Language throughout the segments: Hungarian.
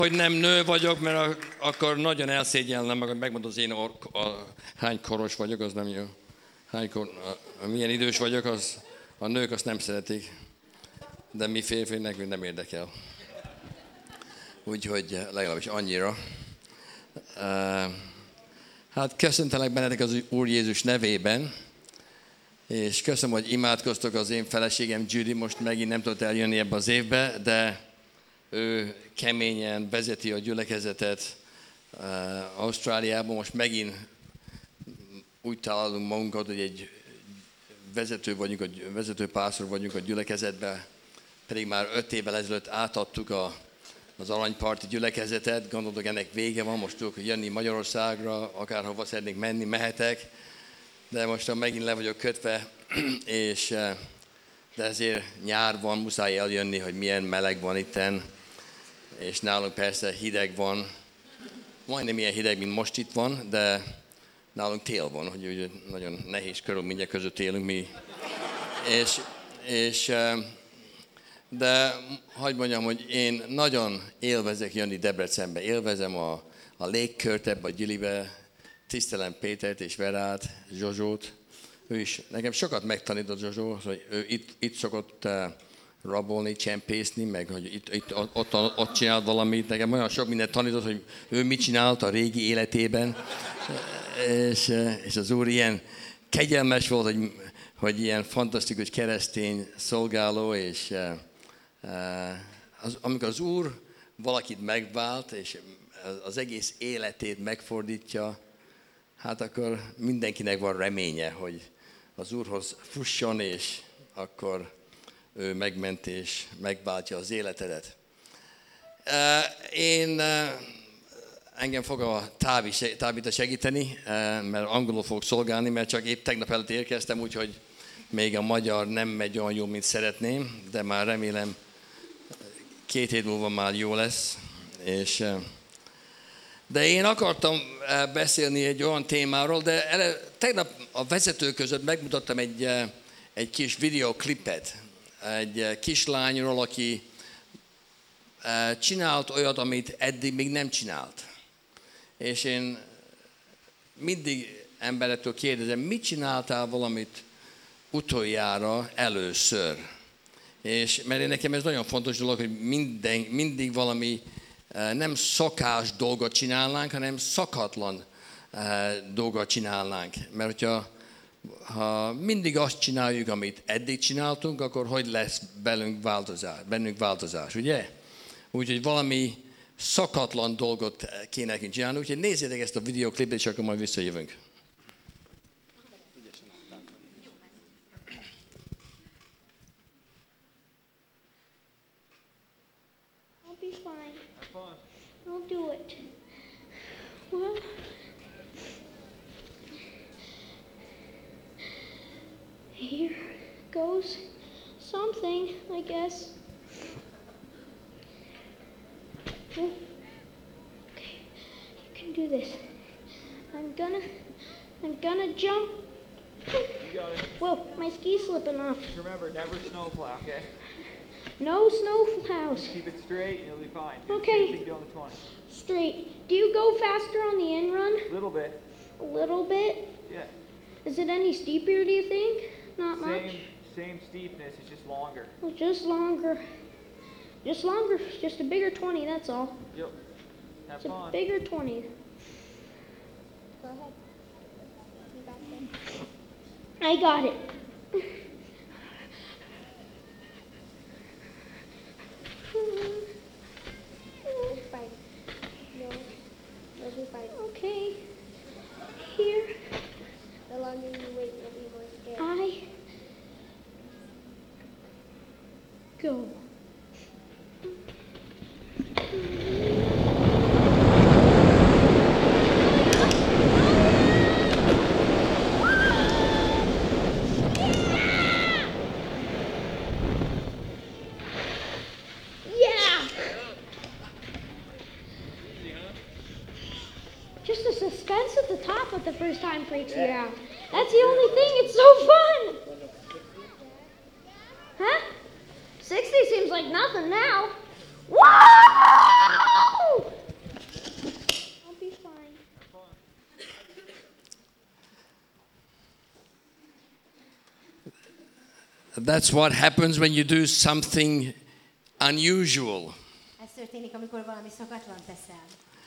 hogy nem nő vagyok, mert akkor nagyon elszégyellem magam, megmondom az én hány koros vagyok, az nem jó. Milyen idős vagyok, az a nők azt nem szeretik. De mi férfi nekünk nem érdekel. Úgyhogy legalábbis annyira. Hát köszöntelek bennetek az Úr Jézus nevében, és köszönöm, hogy imádkoztok az én feleségem Judy, most megint nem tudott eljönni ebbe az évbe, de ő keményen vezeti a gyülekezetet Ausztráliában. Most megint úgy találunk magunkat, hogy egy vezető pásztor vagyunk a gyülekezetben, pedig már 5 évvel ezelőtt átadtuk az Aranyparti gyülekezetet. Gondoltuk, ennek vége van, most tudok jönni Magyarországra, akárhova szeretnék menni, mehetek, de most megint le vagyok kötve, de ezért nyár van, muszáj eljönni, hogy milyen meleg van itten, és nálunk persze hideg van, majdnem ilyen hideg, mint most itt van, de nálunk tél van, hogy nagyon nehéz körülmények között élünk mi. De hagyd mondjam, hogy én nagyon élvezek jönni Debrecenbe, élvezem a légkört ebbe a gyülibe, tisztelem Pétert és Verát, Zsozsót. Ő is, nekem sokat megtanított Zsozsó, hogy ő itt szokott rabolni, csempészni, meg hogy ott csinált valamit. Nekem olyan sok mindent tanított, hogy ő mit csinált a régi életében. És az Úr ilyen kegyelmes volt, hogy ilyen fantasztikus keresztény szolgáló, és amikor az Úr valakit megvált, és az egész életét megfordítja, hát akkor mindenkinek van reménye, hogy az Úrhoz fusson, és akkor ő megment és megváltja az életedet. Engem fog a Tábita segíteni, mert angolul fogok szolgálni, mert csak épp tegnap előtt érkeztem, úgyhogy még a magyar nem megy olyan jó, mint szeretném, de már remélem 2 hét múlva már jó lesz. De én akartam beszélni egy olyan témáról, de tegnap a vezetők között megmutattam egy kis videoklipet, egy kislányról, aki csinált olyat, amit eddig még nem csinált. És én mindig emberektől kérdezem, mit csináltál valamit utoljára először? Mert nekem ez nagyon fontos dolog, hogy mindig valami nem szokás dolgot csinálnánk, hanem szakatlan dolgot csinálnánk. Mert ha mindig azt csináljuk, amit eddig csináltunk, akkor hogy lesz bennünk változás, ugye? Úgyhogy valami szakatlan dolgot kéne nekünk csinálni, úgyhogy nézzétek ezt a videoklipet, és akkor majd visszajövünk. I'll do it. Well, here goes something, I guess. Okay, you can do this. I'm gonna jump. You got it. Whoa, my ski's slipping off. Just remember, never snowplow, okay? No snow plows. Keep it straight and you'll be fine. Okay. Same thing you do on the 20. Straight. Do you go faster on the in run? A little bit. A little bit? Yeah. Is it any steeper, do you think? Not much? Same steepness, it's just longer. Well, just longer. Just longer. Just a bigger 20, that's all. Yep. Have It's a fun. bigger 20. Go ahead. You got it. I got it. Okay. Here. The longer you wait, you'll be more scared. I go. Yeah! Just the suspense at the top of the first time freaks you out. That's the only thing. It's so fun. Huh? 60 seems like nothing now. Whoa! That's what happens when you do something unusual. Ez történik, amikor valami szokatlan teszel.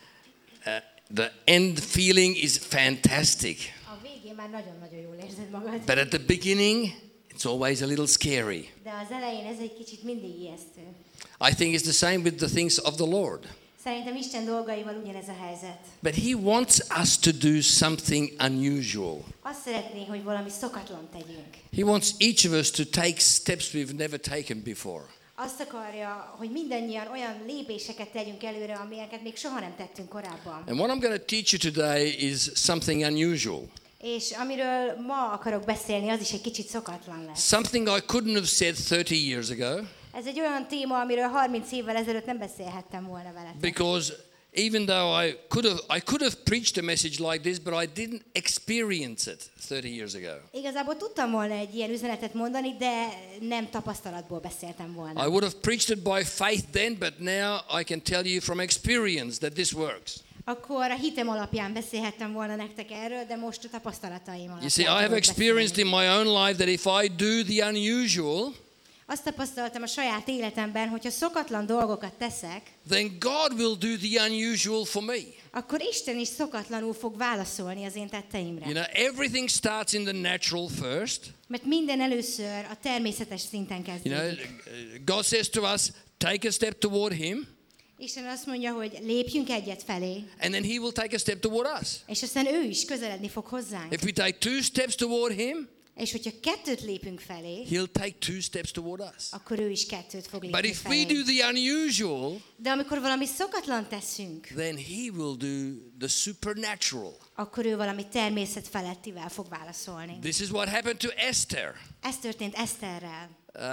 The end feeling is fantastic. A végén már nagyon-nagyon jól érzed magad. But at the beginning, it's always a little scary. De az elején ez egy kicsit mindig ijesztő. I think it's the same with the things of the Lord. Szerintem Isten dolgaival ugyanez a helyzet. But He wants us to do something unusual. Azt szeretné, hogy valami szokatlan tegyünk. He wants each of us to take steps we've never taken before. Azt akarja, hogy mindannyian olyan lépéseket tegyünk előre, amelyeket még soha nem tettünk korábban. And what I'm going to teach you today is something unusual. És amiről ma akarok beszélni, az is egy kicsit szokatlan lesz. Something I couldn't have said 30 years ago. Ez egy olyan téma, amiről 30 évvel ezelőtt nem beszélhettem volna veletek. Because even though I could have preached a message like this, but I didn't experience it 30 years ago. Igazából tudtam volna egy ilyen üzenetet mondani, de nem tapasztalatból beszéltem volna. I would have preached it by faith then, but now I can tell you from experience that this works. Akkor a hitem alapján beszélhettem volna nektek erről, de most a tapasztalataim alapján. You see, I have experienced in my own life that if I do the unusual, azt tapasztaltam a saját életemben, hogyha szokatlan dolgokat teszek, then God will do the unusual for me. akkor Isten is szokatlanul fog válaszolni az én tetteimre. You know, everything starts in the natural first. Mert minden először a természetes szinten You know, kezdődik. God says to us, take a step toward Him, Isten azt mondja, hogy lépjünk egyet felé, and then He will take a step toward us. és aztán ő is közeledni fog hozzánk. If we take 2 steps toward Him, És hogyha 2 lépünk felé, He'll take 2 steps toward us. akkor ő is 2 fog But lépni if we felé. do the unusual, De amikor valami szokatlan teszünk, then He will do the supernatural. akkor ő valami természet felettivel fog válaszolni. This is what happened to Esther. Ez történt Eszterrel.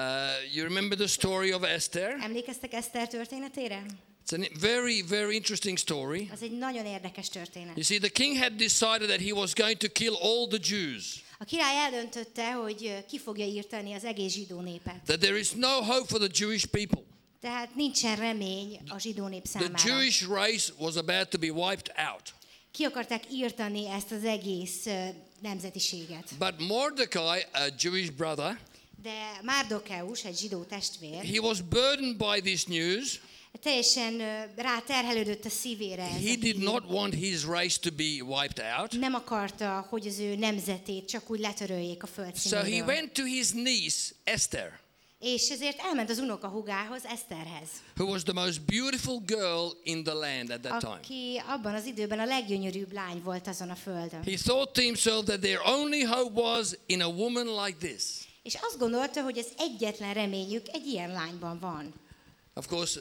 You remember the story of Esther? Emlékeztek Eszter történetére? It's a very, very interesting story. Az egy nagyon érdekes történet. You see, the king had decided that he was going to kill all the Jews. A király eldöntötte, hogy ki fogja írtani az egész zsidó népet. That there is no hope for the Jewish people. Tehát nincsen remény a zsidó nép The számára. Jewish race was about to be wiped out. Ki akarták írtani ezt az egész nemzetiséget. But Mordecai, a Jewish brother, De Márdokeus, egy zsidó testvér, he was burdened by this news. teljesen ráterhelődött a szívére. ez He a did hír. not want his race to be wiped out. Nem akarta, hogy az ő nemzetét csak úgy letöröljék a So he földszínéről. went to his niece, Esther, És ezért elment az unokahúgához, Eszterhez, who was the most beautiful girl in the land at that time. aki abban az időben a leggyönyörűbb lány volt azon a földön. He thought to himself that their only hope was in a woman like this. És azt gondolta, hogy az egyetlen reményük egy ilyen lányban van. Of course,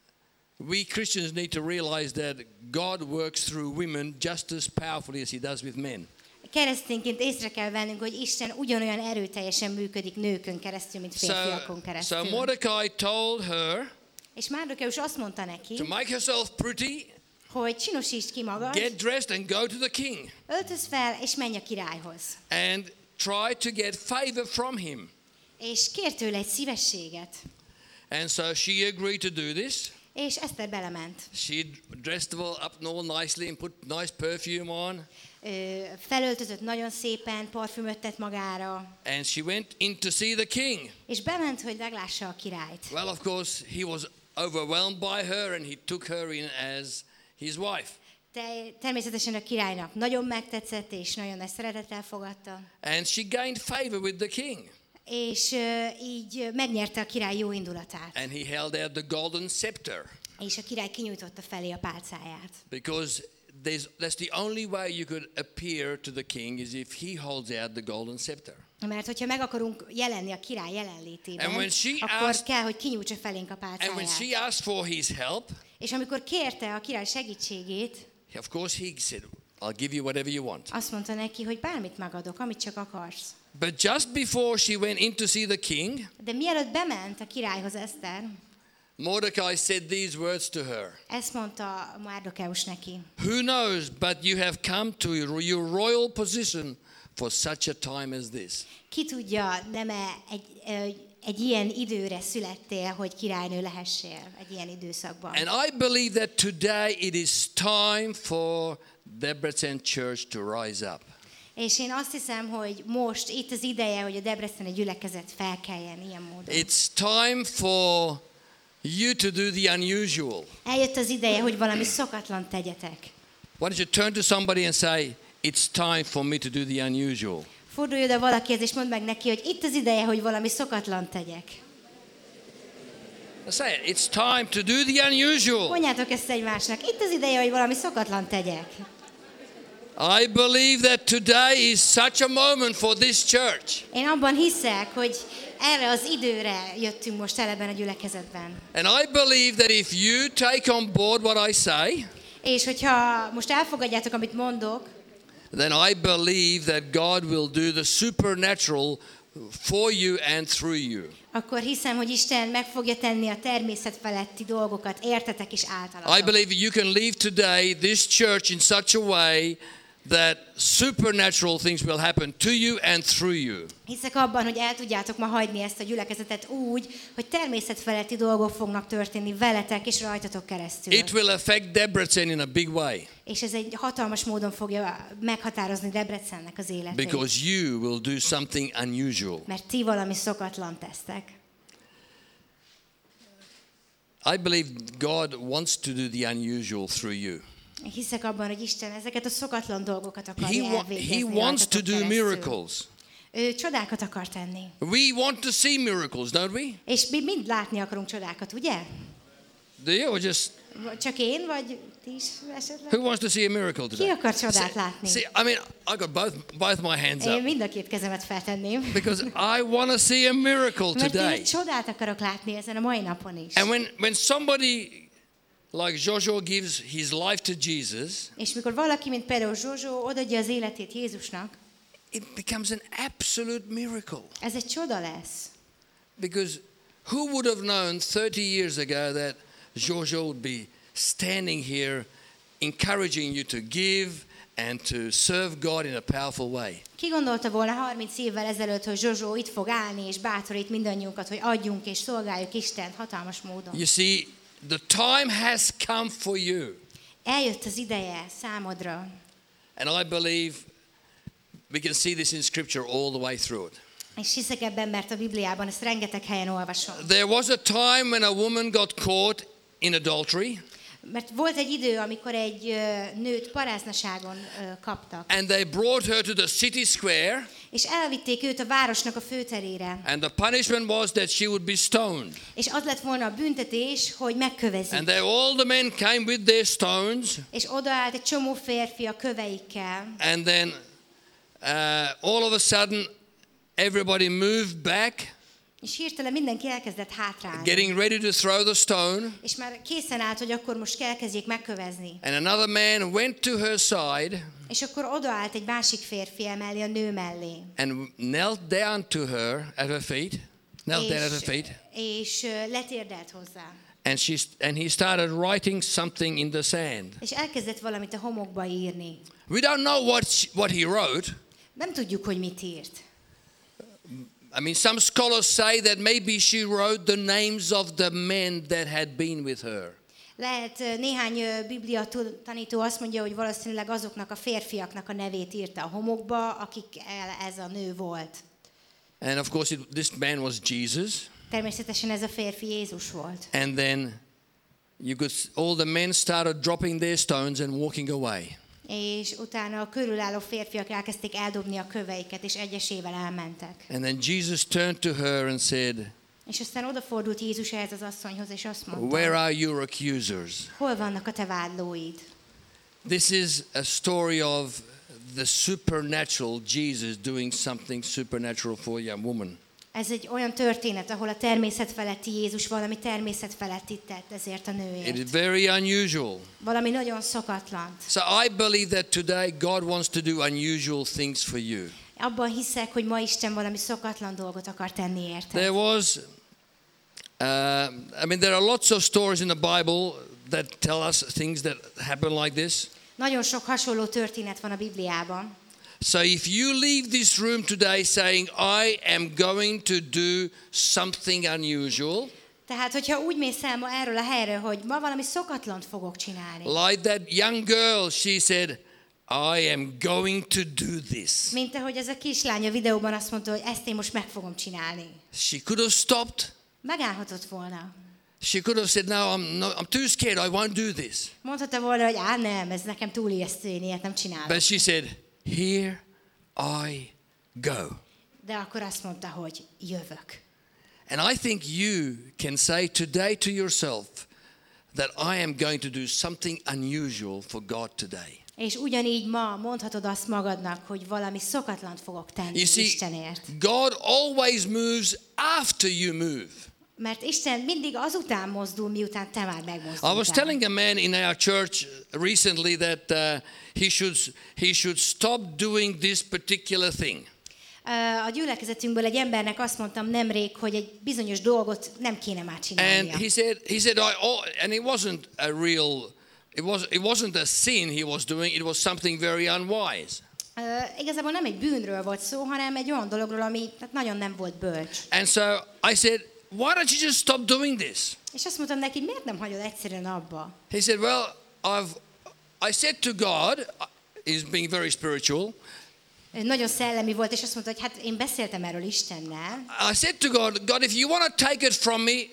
we Christians need to realize that God works through women just as powerfully as He does with men. Keresztényként észre kell vennünk, hogy Isten ugyanolyan erőteljesen működik nőkön keresztül, mint férfiakon So keresztül. Mordecai told her És Márdokeus azt mondta neki, to make herself pretty, hogy csinosítsd ki magad, get dressed and go to the king öltöz fel, és menj a királyhoz. and try to get favor from him. És kér tőle egy szívességet. And so she agreed to do this. És Eszter belement. She dressed well up all nicely and put nice perfume on. Felöltözött nagyon szépen, parfümöt tett magára, And she went in to see the king. és bement, hogy meglássa a királyt. Well, of course, he was overwhelmed by her and he took her in as his wife. Természetesen a királynak nagyon megtetszett, és nagyon nagy szeretettel fogadta. And she gained favor with the king. És így megnyerte a király jó indulatát. And he held out the golden scepter. És a király kinyújtotta felé a pálcáját. Because that's the only way you could appear to the king is if he holds out the golden scepter. Mert hogyha meg akarunk jelenni a király jelenlétében, And when she akkor asked- kell, hogy kinyújtsa felénk a And when pálcáját. she asked for his help, És amikor kérte a király segítségét, of course he said, I'll give you whatever you want. azt mondta neki, hogy bármit megadok, amit csak akarsz. But just before she went in to see the king, De mielőtt bement a királyhoz Eszter, Mordecai said these words to her. ezt mondta Márdokeus neki. Who knows, but you have come to your royal position for such a time as this. Ki tudja, nem-e egy ilyen időre születtél, hogy királynő lehessél egy ilyen időszakban. And I believe that today it is time for Debrecen Church to rise up. És én azt hiszem, hogy most itt az ideje, hogy a debreceni gyülekezet felkeljen ilyen módon. It's time for you to do the unusual. Eljött az ideje, hogy valami szokatlan tegyetek. Why don't you turn to somebody and say, it's time for me to do the unusual. Fordulj oda valakihez, és mondd meg neki, hogy itt az ideje, hogy valami szokatlan tegyek. Say it, it's time to do the unusual. Mondjátok ezt egymásnak, itt az ideje, hogy valami szokatlan tegyek. I believe that today is such a moment for this church. Én abban hiszek, hogy erre az időre jöttünk most el ebben a gyülekezetben. And I believe that if you take on board what I say, És hogyha most elfogadjátok, amit mondok, then I believe that God will do the supernatural for you and through you. akkor hiszem, hogy Isten meg fogja tenni a természet feletti dolgokat, értetek és I általatok. believe you can leave today this church in such a way that supernatural things will happen to you and through you. Hiszek abban, hogy el tudjátok ma hagyni ezt a gyülekezetet úgy, hogy természet feletti dolgok fognak történni veletek és rajtatok keresztül. It will affect Debrecen in a big way És ez egy hatalmas módon fogja meghatározni Debrecennek az életét. because you will do something unusual. Mert ti valami szokatlan tesztek. I believe God wants to do the unusual through you. Hiszek abban, hogy Isten ezeket a szokatlan dolgokat He, akarja elvégezni. he wants to rajtatok do keresztül. miracles. Ő csodákat akar tenni. We want to see miracles, don't we? És mi mind látni akarunk csodákat, ugye? Do you? Or just Csak én, vagy ti is esetleg? who wants to see a miracle Ki today? akar csodát látni? See, I mean, I got both my hands Én up mind a két kezemet feltenném. because I want to see a miracle Mert today. én csodát akarok látni ezen a mai napon is. And when somebody like Jojo gives his life to Jesus, És mikor valaki, mint például Zsozsó, odaadja az életét Jézusnak, it becomes an absolute miracle. ez egy csoda lesz. Because who would have known 30 years ago that Jojo would be standing here encouraging you to give and to serve God in a powerful way? Ki gondolta volna 30 évvel ezelőtt, hogy Zsozsó itt fog állni, és bátorít mindannyiunkat, hogy adjunk és szolgáljuk Istent hatalmas módon. You see, the time has come for you. Eljött az ideje számodra. And I believe we can see this in Scripture all the way through it. És hiszek ebben, mert a Bibliában ezt rengeteg helyen olvasom. There was a time when a woman got caught in adultery, Mert volt egy idő, amikor egy nőt paráznaságon kaptak, and they brought her to the city square, és elvitték őt a városnak a főterére. and the punishment was that she would be stoned. És az lett volna a büntetés, hogy megkövezik. And all the men came with their stones, És odaállt egy csomó férfi a köveikkel, and then all of a sudden everybody moved back, és hirtelen mindenki elkezdett hátrálni. getting ready to throw the stone, És már készen állt, hogy akkor most elkezdjék megkövezni. and another man went to her side És akkor odaállt egy másik férfi mellé, a nő mellé. and knelt down to her at her feet, knelt down at her feet, És letérdelt hozzá. and he started writing something in the sand. És elkezdett valamit a homokba írni. We don't know what he wrote. Nem tudjuk, hogy mit írt. I mean, some scholars say that maybe she wrote the names of the men that had been with her. Lehet néhány Biblia tanító azt mondja, hogy valószínűleg azoknak a férfiaknak a nevét írta a homokba, akik ez a nő volt. And of course, this man was Jesus. Természetesen ez a férfi Jézus volt. And then all the men started dropping their stones and walking away. És utána a körülálló férfiak elkezdték eldobni a köveiket, és egyesével elmentek. And then Jesus turned to her and said, És aztán odafordult Jézus ehhez az asszonyhoz, és azt mondta, "Where are your accusers?" hol vannak a te vádlóid? This is a story of the supernatural Jesus doing something supernatural for a young woman. Ez egy olyan történet, ahol a természet feletti Jézus valami természet felettit tett ezért a It nőért. is very unusual. Valami nagyon szokatlant. So I believe that today God wants to do unusual things for you. Abban hiszek, hogy ma Isten valami szokatlan dolgot akar tenni érted. There was, there are lots of stories in the Bible that tell us things that happen like this. Nagyon sok hasonló történet van a Bibliában. So if you leave this room today saying, I am going to do something unusual, Tehát, hogyha úgy mész el ma erről a helyről, hogy ma valami szokatlant fogok csinálni. like that young girl, she said, I am going to do this. Mint ahogy ez a kislány a videóban azt mondta, hogy ezt én most meg fogom csinálni. She could have stopped. Megállhatott volna. She could have said, no, I'm too scared, I won't do this. Mondhatta volna, hogy nem, ez nekem túl ijesztő, én ilyet nem csinálok. But she said, here I go. De akkor azt mondta, hogy jövök. And I think you can say today to yourself that I am going to do something unusual for God today. És ugyanígy ma mondhatod azt magadnak, hogy valami szokatlant fogok tenni You see, Istenért. God always moves after you move. Mert Isten mindig azután mozdul, miután te már I megmozdultál. was telling a man in our church recently that he should stop doing this particular thing. A gyülekezetünkből egy embernek azt mondtam nemrég, hogy egy bizonyos dolgot nem kéne már And csinálnia. he said, and it wasn't a real, it wasn't a sin he was doing. It was something very unwise. Igazából nem egy bűnről volt szó, hanem egy olyan dologról, ami tehát nagyon nem volt bölcs. And so I said, why don't you just stop doing this? És azt mondtam neki, miért nem hagyod egyszerűen abba? He said, well, I said to God, he's being very spiritual. Nagyon szellemi volt, és azt mondta, hogy hát én beszéltem erről Istennel. I said to God, if you want to take it from me,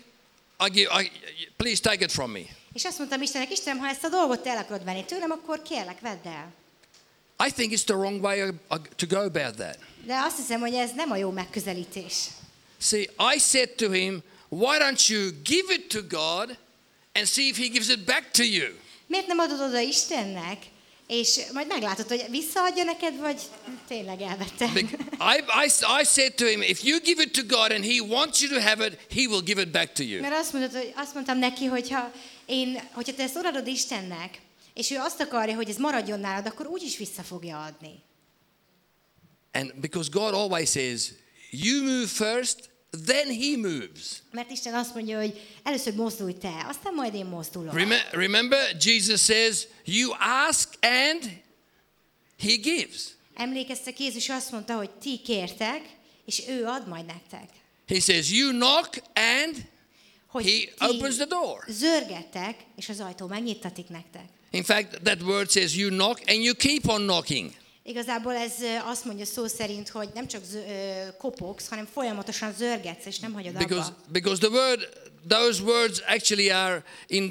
please take it from me. És azt mondtam Istennek, Istenem, ha ezt a dolgot te el akarod venni tőlem, akkor kérlek, vedd el. I think it's the wrong way to go about that. De azt hiszem, hogy ez nem a jó megközelítés. See, I said to him, why don't you give it to God and see if he gives it back to you? Miért nem adod oda Istennek, és majd meglátod, hogy visszaadja neked, vagy tényleg elvette. I said to him, if you give it to God and he wants you to have it, he will give it back to you. Mert azt mondtam neki, hogyha te ezt odaadod Istennek, és ő azt akarja, hogy ez maradjon nálad, akkor úgyis vissza fogja adni. And because God always says, you move first, then he moves. Mert Isten azt mondja, hogy először mozdulj te, aztán majd én mozdulok. Remember, Jesus says, you ask and he gives. Emlékeztek, Jézus azt mondta, hogy ti kértek, és ő ad majd nektek. He says, you knock and Hogy he opens the door. zörgettek, és az ajtó megnyitatik nektek. In fact, that word says you knock and you keep on knocking. Igazából ez azt mondja szó szerint, hogy nem csak kopogsz, hanem folyamatosan zörgetsz, és nem hagyod abba. Because those words actually are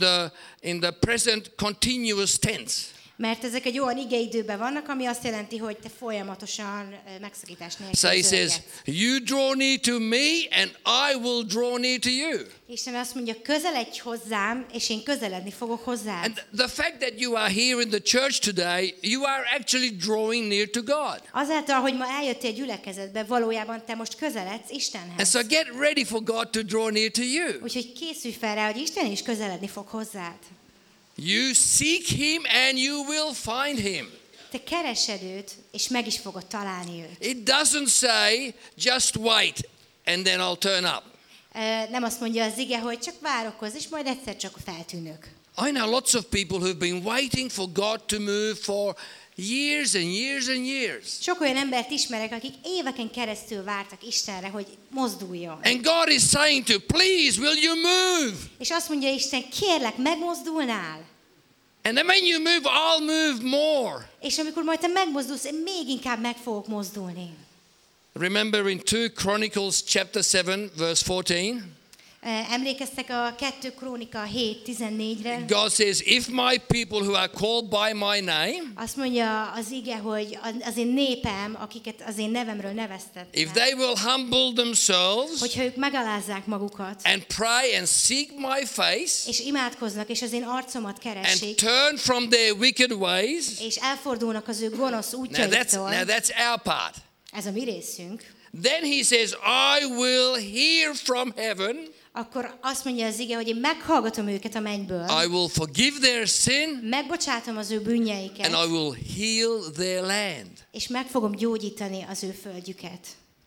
in the present continuous tense. Mert ezek egy olyan igeidőben vannak, ami azt jelenti, hogy te folyamatosan megszakítás nélkül So he says, zörgetsz. you draw near to me and I will draw near to you. Isten azt mondja, közeledj hozzám, és én közeledni fogok hozzád. And the fact that you are here in the church today, you are actually drawing near to God. Azáltal, hogy ma eljöttél gyülekezetbe, valójában te most közeledsz And Istenhez. so get ready for God to draw near to you. Úgyhogy készülj fel rá, hogy Isten is közeledni fog hozzád. You seek him and you will find him. Te keresed őt, és meg is fogod találni őt. It doesn't say just wait and then I'll turn up. Nem azt mondja az ige, hogy csak várakozz, és majd egyszer csak feltűnök. I know lots of people who've been waiting for God to move for years and years and years. Sok olyan embert ismerek, akik éveken keresztül vártak Istenre, hogy mozduljon. And God is saying to, please, will you move? És azt mondja Isten, kérlek, megmozdulnál. And then when you move, I'll move more. És amikor majd te megmozdulsz, én még inkább meg fogok mozdulni. Remember in 2 Chronicles chapter 7 verse 14, Emlékeztek a 2 Krónika 7:14-re? God says, if my people who are called by my name, Azt mondja az ige, hogy az én népem, akiket az én nevemről if neveztettem, they will humble themselves hogyha ők megalázzák magukat, and pray and seek my face és imádkoznak, és az én arcomat and keresik, turn from their wicked ways, és elfordulnak az ő gonosz útjaitól, now that's our part. ez a mi részünk, Then he says, I will hear from heaven, akkor azt mondja az ige, hogy én meghallgatom őket a mennyből, I will forgive their sin, megbocsátom az ő bűnjeiket, and I will heal their land. és meg fogom gyógyítani az ő földjüket.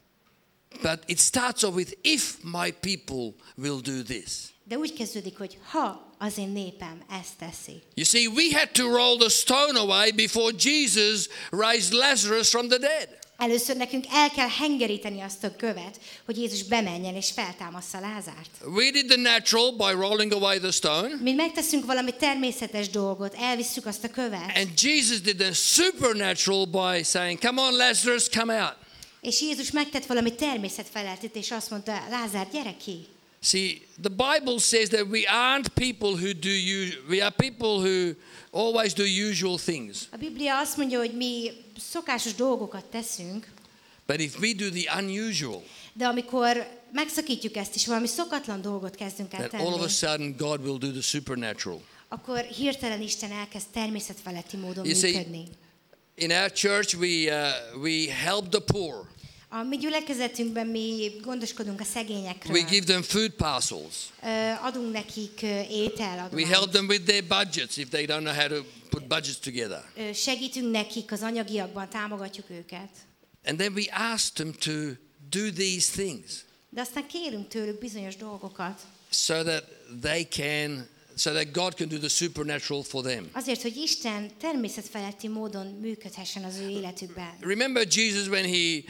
But it starts off with, if my people will do this. De úgy kezdődik, hogy ha az én népem ezt teszi. You see, we had to roll the stone away before Jesus raised Lazarus from the dead. Először nekünk el kell hengeríteni azt a követ, hogy Jézus bemenjen és feltámassza Lázárt. We did the natural by rolling away the stone. Mi megteszünk valami természetes dolgot, elvisszük azt a követ. And Jesus did the supernatural by saying, come on, Lazarus, come out. És Jézus megtett valami természetfeleltet, és azt mondta, Lázár, gyere ki. See, the Bible says that we aren't people who we are people who always do usual things. A Biblia azt mondja, hogy mi szokásos dolgokat teszünk, But if we do the unusual, de amikor megszakítjuk ezt, és valami szokatlan dolgot kezdünk el then all of a tenni, sudden God will do the supernatural. akkor hirtelen Isten elkezd természetfeletti módon You see, működni. In our church, we help the poor. A mi gyülekezetünkben mi gondoskodunk a szegényekről. We give them food parcels. Adunk nekik étel, We help them with their budgets if they don't know how to put budgets together. Segítünk nekik az anyagiakban, támogatjuk őket. And then we ask them to do these things De aztán kérünk tőlük bizonyos dolgokat, so that God can do the supernatural for them. azért, hogy Isten természetfeletti módon működhessen az ő életükben. Remember Jesus when he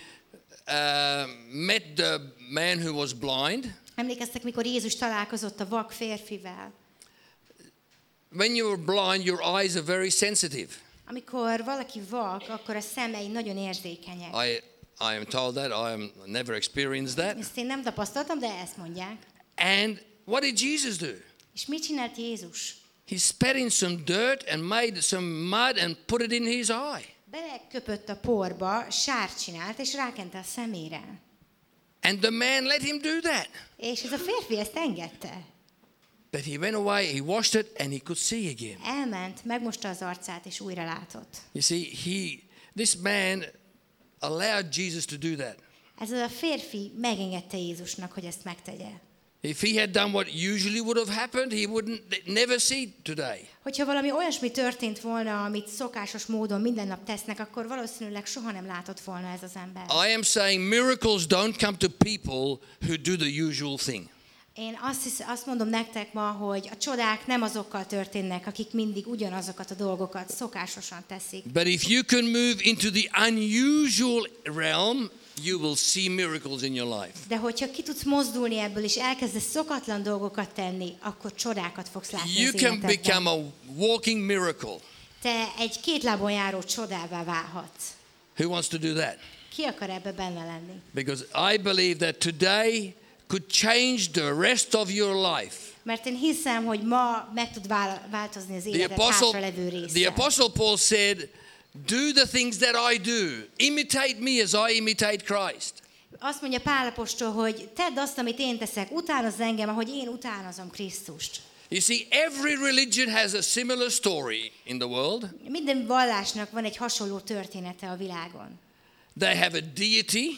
met the man who was blind? Emlékeztek, mikor Jézus találkozott a vak férfivel? When you are blind, your eyes are very sensitive. Amikor valaki vak, akkor a szemei nagyon érzékenyek. I am told that. I am never experienced that. Ezt én nem tapasztaltam, de ezt mondják. And what did Jesus do? És mit csinált Jézus? He spat in some dirt and made some mud and put it in his eye. Beleköpött a porba, sárt csinált, és rákente a szemére. And the man let him do that. És ez a férfi ezt engedte. But he went away, he washed it, and he could see again. Elment, megmosta az arcát, és újra látott. You see, this man allowed Jesus to do that. Ez a férfi megengedte Jézusnak, hogy ezt megtegye. If he had done what usually would have happened, he wouldn't never see today. Hogyha valami olyasmi történt volna, amit szokásos módon minden nap tesznek, akkor valószínűleg soha nem látott volna ez az ember. I am saying miracles don't come to people who do the usual thing. Én azt mondom nektek ma, hogy a csodák nem azokkal történnek, akik mindig ugyanazokat a dolgokat szokásosan teszik. But if you can move into the unusual realm, you will see miracles in your life. De hogyha ki tudsz mozdulni ebből, és elkezdesz szokatlan dolgokat tenni, akkor csodákat fogsz látni You az can életedben. become a walking miracle. Te egy két lábon járó csodává válhatsz. Who wants to do that? Ki akar ebbe benne lenni? Because I believe that today could change the rest of your life. Mert én hiszem, hogy ma meg tud változni az életed hátralevő The része. Apostle Paul said, do the things that I do. Imitate me as I imitate Christ. Azt mondja Pál apostol, hogy tedd azt, amit én teszek, utánozz engem, ahogy én utánozom Krisztust. You see, every religion has a similar story in the world. Minden vallásnak van egy hasonló története a világon. They have a deity.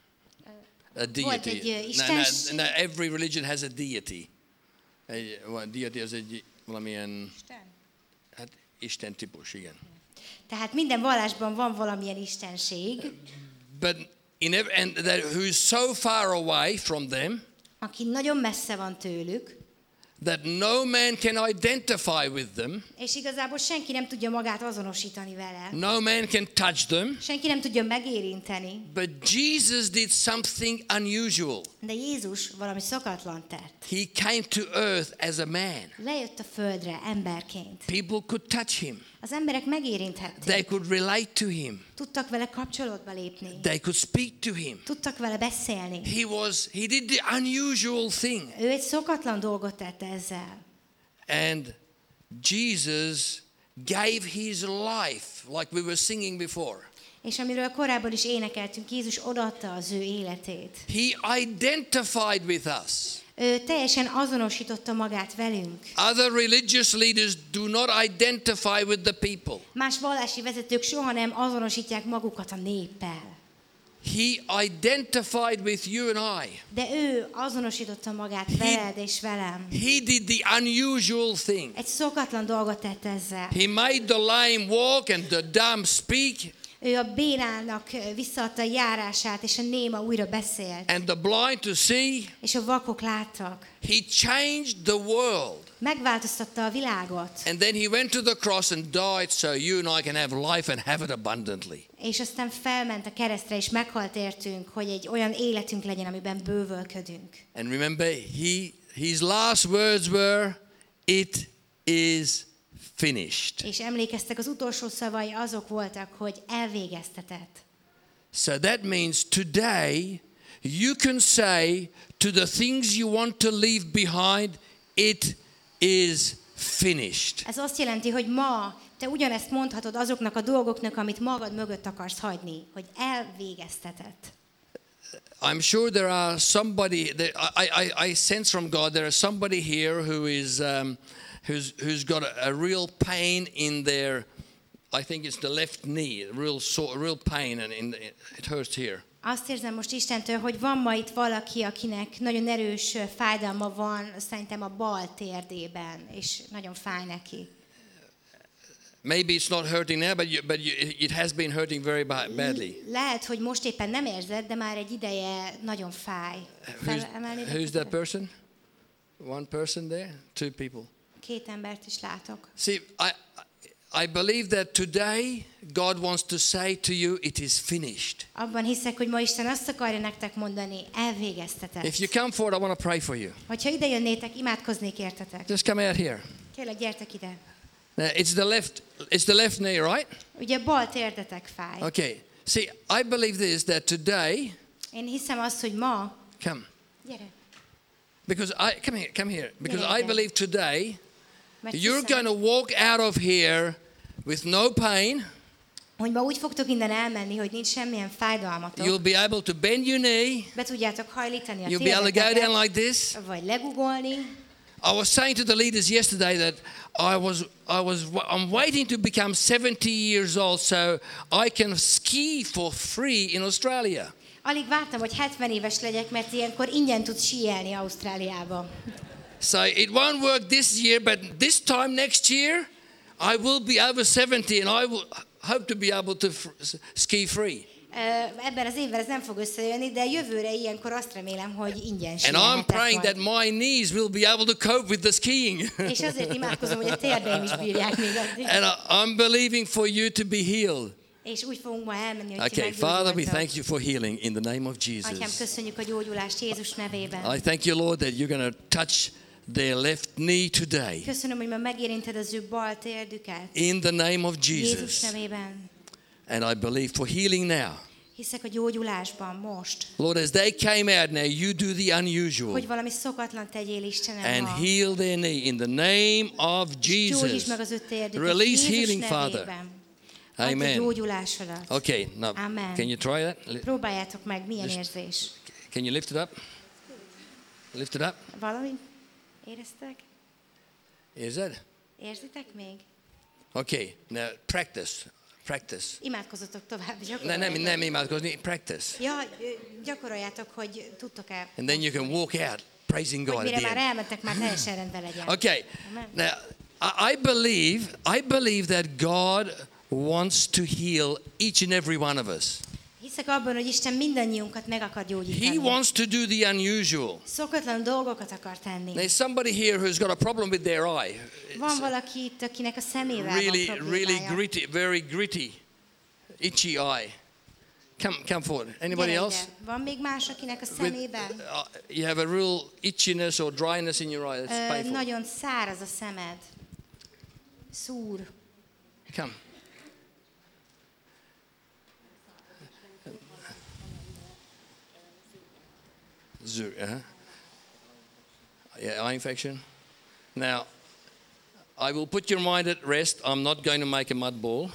A Volt deity. egy istenség. No, every religion has a deity. Deity az egy valamilyen hát Isten típus, igen. Tehát minden vallásban van valamilyen istenség, But and who's so far away from them aki nagyon messze van tőlük, that no man can identify with them, és igazából senki nem tudja magát azonosítani vele. no man can touch them, Senki nem tudja megérinteni, but Jesus did something unusual. de Jézus valami szokatlan tett. He came to earth as a man. Lejött a földre emberként. People could touch him. Az emberek megérinthették. They could relate to him. Tudtak vele kapcsolatba lépni. They could speak to him. Tudtak vele beszélni. He did the unusual thing. Ő egy szokatlan dolgot tett ezzel. And Jesus gave his life, like we were singing before. És amiről korábban is énekeltünk, Jézus odaadta az ő életét. He identified with us. Ő teljesen azonosította magát velünk. Other religious leaders do not identify with the people. Más vallási vezetők soha nem azonosítják magukat a néppel. He identified with you and I. De ő azonosította magát veled és velem. He did the unusual thing. Egy szokatlan dolgot tett ezzel. He made the lame walk and the dumb speak. Ő a bénának visszaadta a járását, és a néma újra beszélt. And the blind to see. És a vakok láttak. He changed the world. megváltoztatta a világot. And then he went to the cross and died so you and I can have life and have it abundantly. És aztán felment a keresztre, és meghalt értünk, hogy egy olyan életünk legyen, amiben bővölködünk. And remember, his last words were, "It is finished." És emlékeztek, az utolsó szavai azok voltak, hogy elvégeztetett. So that means today you can say to the things you want to leave behind, "It is finished." Ez azt jelenti, hogy ma te ugyanezt mondhatod azoknak a dolgoknak, amit magad mögött akarsz hagyni, hogy elvégeztetett. I'm sure there are somebody. I sense from God there is somebody here who is who's got a real pain in their. I think it's the left knee, real pain, and it hurts here. Azt érzem most Istentől, hogy van ma itt valaki, akinek nagyon erős fájdalma van, szerintem a bal térdében, és nagyon fáj neki. Maybe it's not hurting now, but it has been hurting very badly. Lehet, hogy most éppen nem érzed, de már egy ideje nagyon fáj. Who's that person? One person there? Two people. 2 embert is látok. See, I believe that today God wants to say to you, "It is finished." Abban hiszek, hogy ma Isten azt akarja nektek mondani, elvégeztetett. If you come forward, I want to pray for you. Hogyha ide jönnétek, imádkoznék értetek. Just come out here. Kérlek, gyertek ide. Now, it's the left knee, right? Ugye bal térdetek fáj. Okay. See, I believe this, that today, Én hiszem azt, hogy ma... come. Gyere. Because come here. Because Yeah, I yeah. believe today, Mert you're hiszem, going to walk out of here with no pain. hogy ma úgy fogtok innen elmenni, hogy nincs semmilyen fájdalmatok. You'll be able to bend your knee. Be tudjátok hajlítani a You'll be able to go down térdeteket, like this. vagy legugolni. I was saying to the leaders yesterday that I'm waiting to become 70 years old so I can ski for free in Australia. Alig vártam, hogy 70 éves legyek, mert ilyenkor ingyen tudsz síelni Ausztráliába. So it won't work this year, but this time next year, I will be over 70 and I will hope to be able to ski free. Ebben az évben ez nem fog összejönni, de jövőre ilyenkor azt remélem, hogy ingyen And I'm síelhetek praying that majd. my knees will be able to cope with the skiing. És azért imádkozom, hogy a térdeim is bírják még addig. And I'm believing for you to be healed. És úgy fogunk ma elmenni, hogy ti Okay, Father, we meggyógyultok. thank you for healing in the name of Atyám, Jesus. köszönjük a gyógyulást Jézus nevében. I thank you, Lord, that you're going to touch their left knee today. Köszönöm, hogy ma megérinted az ő bal térdüket. In the name of Jézus Jesus. nevében. And I believe for healing now. Hiszek a gyógyulásban most. Lord, as they came out now, you do the unusual Hogy valami szokatlan tegyél, Istenem, and ma. heal their knee in the name of Gyógyítsd Jesus. meg az ő térdüket Release Jézus healing, Father. nevében. Add a Amen. gyógyulásodat. Okay, now, Amen. can you try that? Próbáljátok meg, milyen érzés. Can you lift it up? Lift it up. Valami? Éreztek? Érzed? Érzitek még? Okay, now practice. Imádkozzatok tovább, Nem gyakoroljátok. imádkozni, practice. Ja, gyakoroljátok, hogy tudtok-e. And then you can walk out praising God Hogy at mire the már end. elmentek, már teljesen rendben legyen. Okay, Amen. now I believe that God wants to heal each and every one of us. Hiszek abban, hogy Isten mindannyiunkat meg akar He gyógyítani. wants to do the unusual. Szokatlan dolgokat akar tenni. There's somebody here who's got a problem with their eye. Van valaki itt, akinek a szemével Really, van really problémája. gritty, very gritty, itchy eye. Come forward. Anybody Gyere else? ide. Van még más, akinek a With, szemében you have a real itchiness or dryness in your eye. That's painful. nagyon száraz a szemed. Szúr. Come. Yeah, eye infection. Now, I will put your mind at rest. I'm not going to make a mud ball.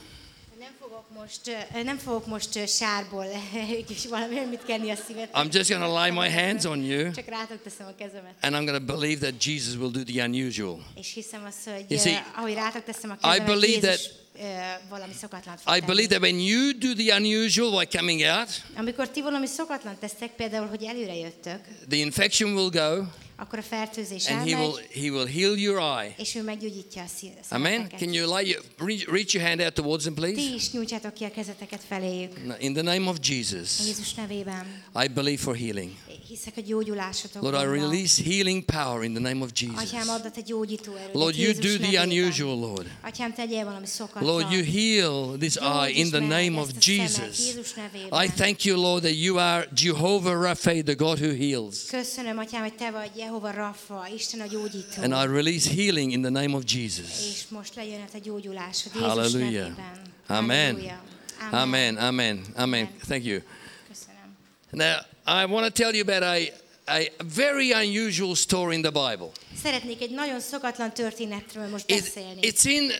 Nem fogok most sárból valamit kenni a szívet. I'm just going to lay my hands on you, Csak rátok teszem a kezemet. and I'm going to believe that Jesus will do the unusual. És hiszem azt, hogy You see, ahogy rátok teszem a I kezemet, believe Jézus valami szokatlan fog I tenni. believe that when you do the unusual by coming out, Amikor ti valami szokatlan tesztek, például, hogy előre jöttök, the infection will go, akkor a fertőzés and elmegy, he will heal your eye. és ő meggyógyítja a Amen. szemeteket. Can you reach your hand out towards him, please? Ti is nyújtsátok ki a kezeteket feléjük. In the name of Jesus, Jézus nevében. I believe for healing. Hiszek a gyógyulásotok. Lord, I release healing power in the name of Jesus. Atyám, add a gyógyító erőt. Lord, you Jézus do the nevében. unusual, Lord. Atyám, tegyél valami szokatlan. Lord, you heal this eye in the name of Jesus. Jézus nevében. I thank you, Lord, that you are Jehovah Rapha, the God who heals. Köszönöm, Atyám, hogy te vagy Jehova Rafa, Isten a gyógyító. And I release healing in the name of És Jesus. most legyen a gyógyulásod Jézus Hallelujah. nevében. Amen. Halleluja. Amen. Amen. Amen. Thank you. Köszönöm. Now, I want to tell you about a very unusual story in the Bible. Szeretnék egy nagyon szokatlan történetről most beszélni. It's in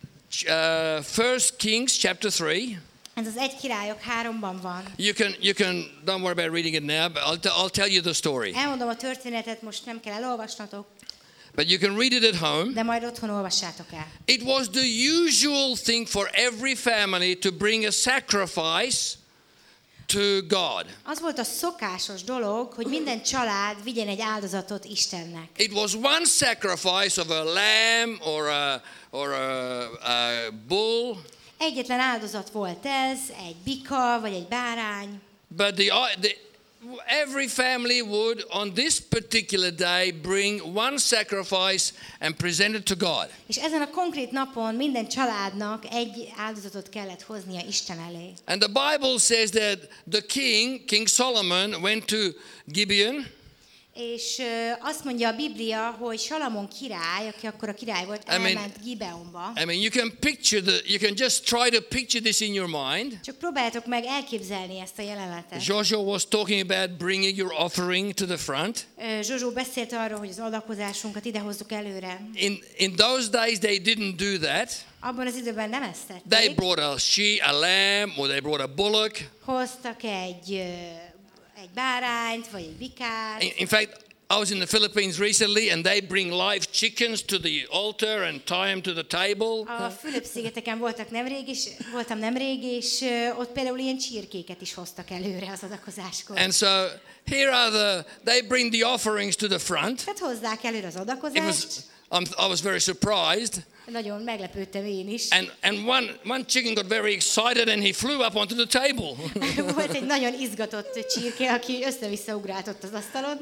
1 Kings chapter 3. Ez az 1 Királyok 3-ban van. You can don't worry about reading it now, but I'll tell you the story. Elmondom a történetet, most nem kell elolvasnatok, But you can read it at home. de majd otthon olvassátok el. It was the usual thing for every family to bring a sacrifice to God. Az volt a szokásos dolog, hogy minden család vigyen egy áldozatot Istennek. It was one sacrifice of a lamb or a bull, Egyetlen áldozat volt ez, egy bika vagy egy bárány, but every family would on this particular day bring one sacrifice and present it to God. és ezen a konkrét napon minden családnak egy áldozatot kellett hoznia Isten elé. And the Bible says that the King Solomon, went to Gibeon. És azt mondja a Biblia, hogy Salamon király, aki akkor a király volt, elment Gibeonba. I mean, you can just try to picture this in your mind. Csak próbáljátok meg elképzelni ezt a jelenetet. Joshua was talking about bringing your offering to the front. Zsozsó beszélt arról, hogy az adakozásunkat idehozzuk előre. In those days they didn't do that. Abban az időben nem ezt They tették. brought a lamb, or they brought a bullock. Hoztak egy bárányt, vagy egy bikát. In fact, I was in the Philippines recently, and they bring live chickens to the altar and tie them to the table. A Fülöp-szigeteken voltam nemrég, és ott például ilyen csirkéket is hoztak előre az adakozáskor. And so here they bring the offerings to the front. Tehát hozzák előre az adakozást. I was very surprised. Nagyon meglepődtem én is. And one chicken got very excited and he flew up onto the table. Volt egy nagyon izgatott csirke, aki össze-vissza ugrátott az asztalon.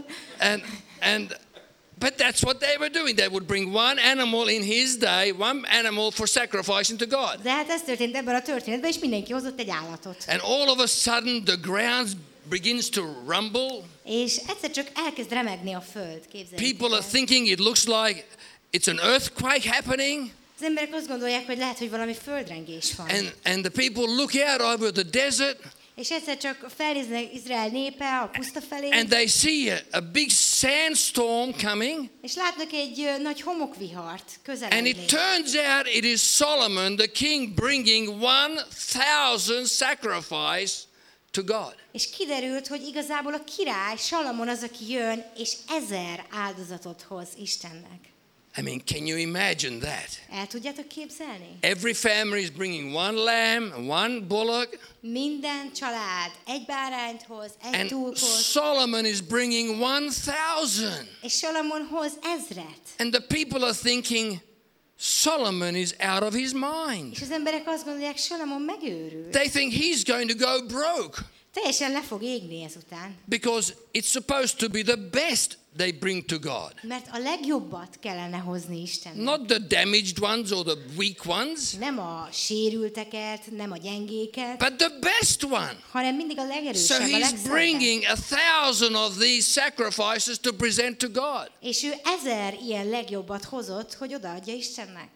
But that's what they were doing. They would bring one animal in his day, one animal for sacrificing to God. De hát ez történt ebben a történetben, és mindenki hozott egy állatot. And all of a sudden the ground begins to rumble. És egyszer csak elkezd remegni a föld, képzeljétek People el. are thinking it looks like it's an earthquake happening. Az emberek azt gondolják, hogy lehet, hogy valami földrengés van. And the people look out over the desert. És egyszer csak felnéznek Izrael népe a puszta felé, And they see a big sandstorm coming. és látnak egy nagy homokvihart And közeledni. it turns out it is Solomon, the king, bringing 1,000 sacrifice to God. És kiderült, hogy igazából a király, Salamon az, aki jön, és 1000 áldozatot hoz Istennek. I mean, can you imagine that? El tudjátok képzelni? Every family is bringing one lamb, one bullock, Minden család egy bárányt hoz, egy and túlkot, Solomon is bringing 1,000. és Salamon hoz 1000-et. And the people are thinking, Solomon is out of his mind. És az emberek azt gondolják, Salamon megőrült. They think he's going to go broke Teljesen le fog égni ezután. because it's supposed to be the best they bring to God. Mert a legjobbat kellene hozni Istennek. Not the damaged ones or the weak ones, Nem a sérülteket, nem a gyengéket, but the best one. hanem mindig a So legerősebb, a he's legszebbet. bringing 1,000 of these sacrifices to present to God. És ő 1000 ilyen legjobbat hozott, hogy odaadja Istennek.